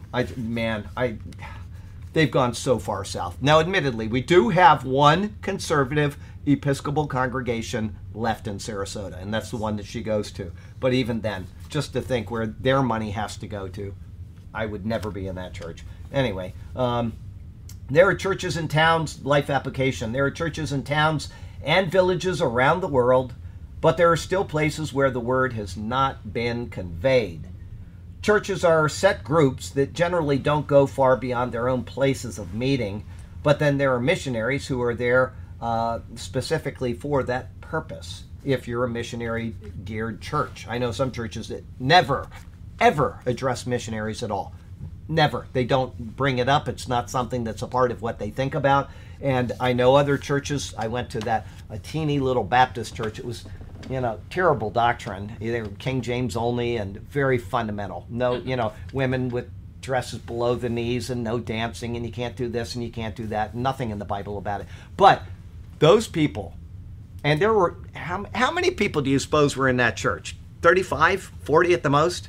They've gone so far south. Now, admittedly, we do have one conservative Episcopal congregation left in Sarasota, and that's the one that she goes to. But even then, just to think where their money has to go to, I would never be in that church. Anyway, there are churches in towns, life application, there are churches in towns and villages around the world, but there are still places where the word has not been conveyed. Churches are set groups that generally don't go far beyond their own places of meeting, but then there are missionaries who are there specifically for that purpose. If you're a missionary geared church, I know some churches that never, ever address missionaries at all. Never. They don't bring it up. It's not something that's a part of what they think about. And I know other churches. I went to a teeny little Baptist church. It was, terrible doctrine. They were King James only and very fundamental. No, women with dresses below the knees and no dancing, and you can't do this and you can't do that. Nothing in the Bible about it. But those people, and there were, how many people do you suppose were in that church? 35, 40 at the most?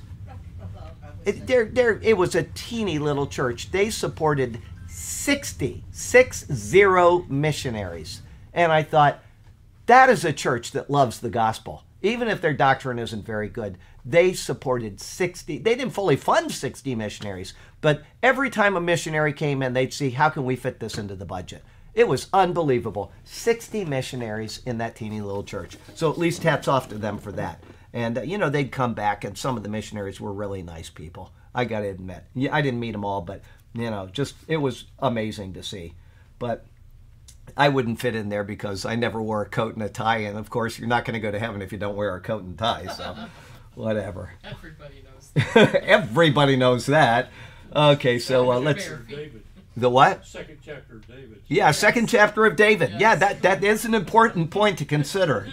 It was a teeny little church. They supported 60 missionaries. And I thought, that is a church that loves the gospel. Even if their doctrine isn't very good, they supported 60. They didn't fully fund 60 missionaries, but every time a missionary came in, they'd see, how can we fit this into the budget? It was unbelievable. 60 missionaries in that teeny little church. So at least hats off to them for that. And, they'd come back, and some of the missionaries were really nice people. I got to admit. Yeah, I didn't meet them all, but, it was amazing to see. But I wouldn't fit in there because I never wore a coat and a tie. And, of course, you're not going to go to heaven if you don't wear a coat and tie. So, whatever. Everybody knows that. Everybody knows that. Okay, so let's... David. The what? Second chapter of David. Yeah, second chapter of David. Yes. Yeah, that is an important point to consider.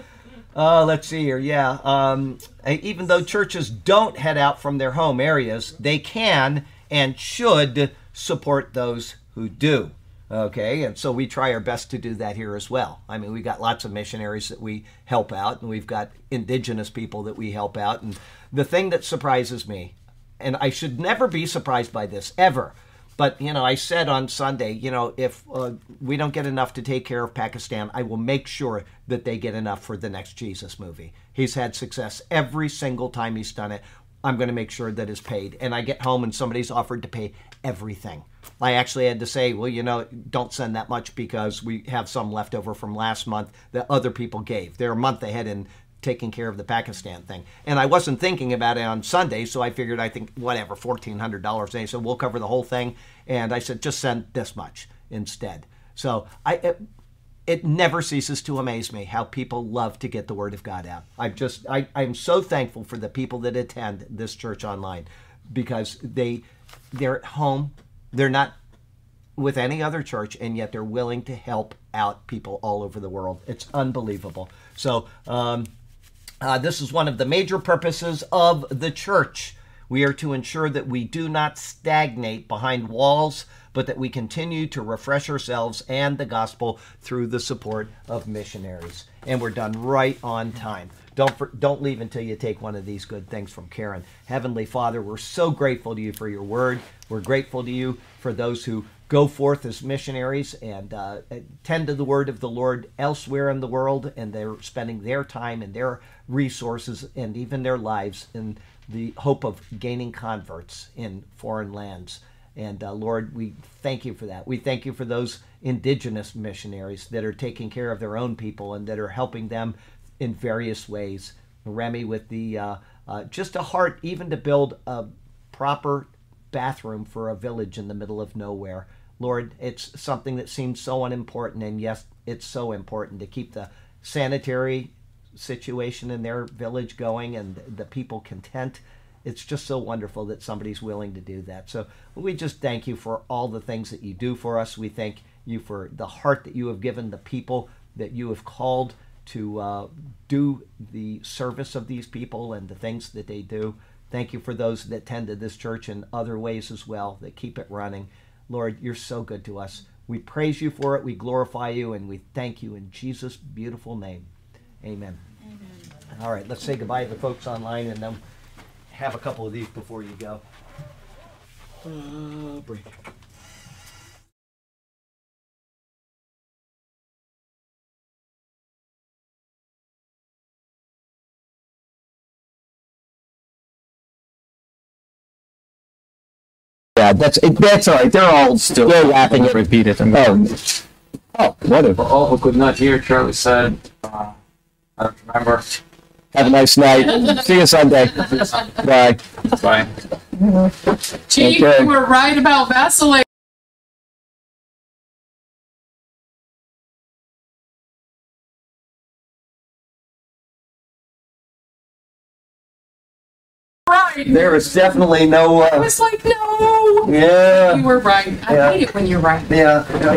Let's see here. Yeah, even though churches don't head out from their home areas, they can and should support those who do. Okay, and so we try our best to do that here as well. I mean, we got lots of missionaries that we help out, and we've got indigenous people that we help out. And the thing that surprises me, and I should never be surprised by this, ever, but, I said on Sunday, if we don't get enough to take care of Pakistan, I will make sure that they get enough for the next Jesus movie. He's had success every single time he's done it. I'm going to make sure that it's paid. And I get home and somebody's offered to pay everything. I actually had to say, well, don't send that much because we have some left over from last month that other people gave. They're a month ahead in taking care of the Pakistan thing. And I wasn't thinking about it on Sunday, so I figured, whatever, $1,400. And they said, we'll cover the whole thing. And I said, just send this much instead. So it never ceases to amaze me how people love to get the word of God out. I'm so thankful for the people that attend this church online, because they're at home. They're not with any other church, and yet they're willing to help out people all over the world. It's unbelievable. So, this is one of the major purposes of the church. We are to ensure that we do not stagnate behind walls, but that we continue to refresh ourselves and the gospel through the support of missionaries. And we're done right on time. Don't leave until you take one of these good things from Karen. Heavenly Father, we're so grateful to you for your word. We're grateful to you for those who go forth as missionaries and tend to the word of the Lord elsewhere in the world, and they're spending their time and their resources and even their lives in the hope of gaining converts in foreign lands. And Lord, we thank you for that. We thank you for those indigenous missionaries that are taking care of their own people and that are helping them in various ways Remy with the just a heart even to build a proper bathroom for a village in the middle of nowhere. Lord, it's something that seems so unimportant, and yes, it's so important to keep the sanitary situation in their village going and the people content. It's just so wonderful that somebody's willing to do that. So we just thank you for all the things that you do for us. We thank you for the heart that you have given the people that you have called to do the service of these people and the things that they do. Thank you for those that tend to this church in other ways as well, that keep it running. Lord, you're so good to us. We praise you for it, we glorify you, and we thank you in Jesus' beautiful name. Amen. Amen. All right, let's say goodbye to the folks online and then have a couple of these before you go. Break. Yeah, that's all right. They're all Still they're laughing at repeat it. Oh, whatever. For all who could not hear, Charlie said, I don't remember. Have a nice night. See you Sunday. Bye. Bye. Chief, Okay. you were right about Vaseline. Right. There is definitely no. I was like, no. Yeah. You were right. I Yeah. hate it when you're right. Yeah.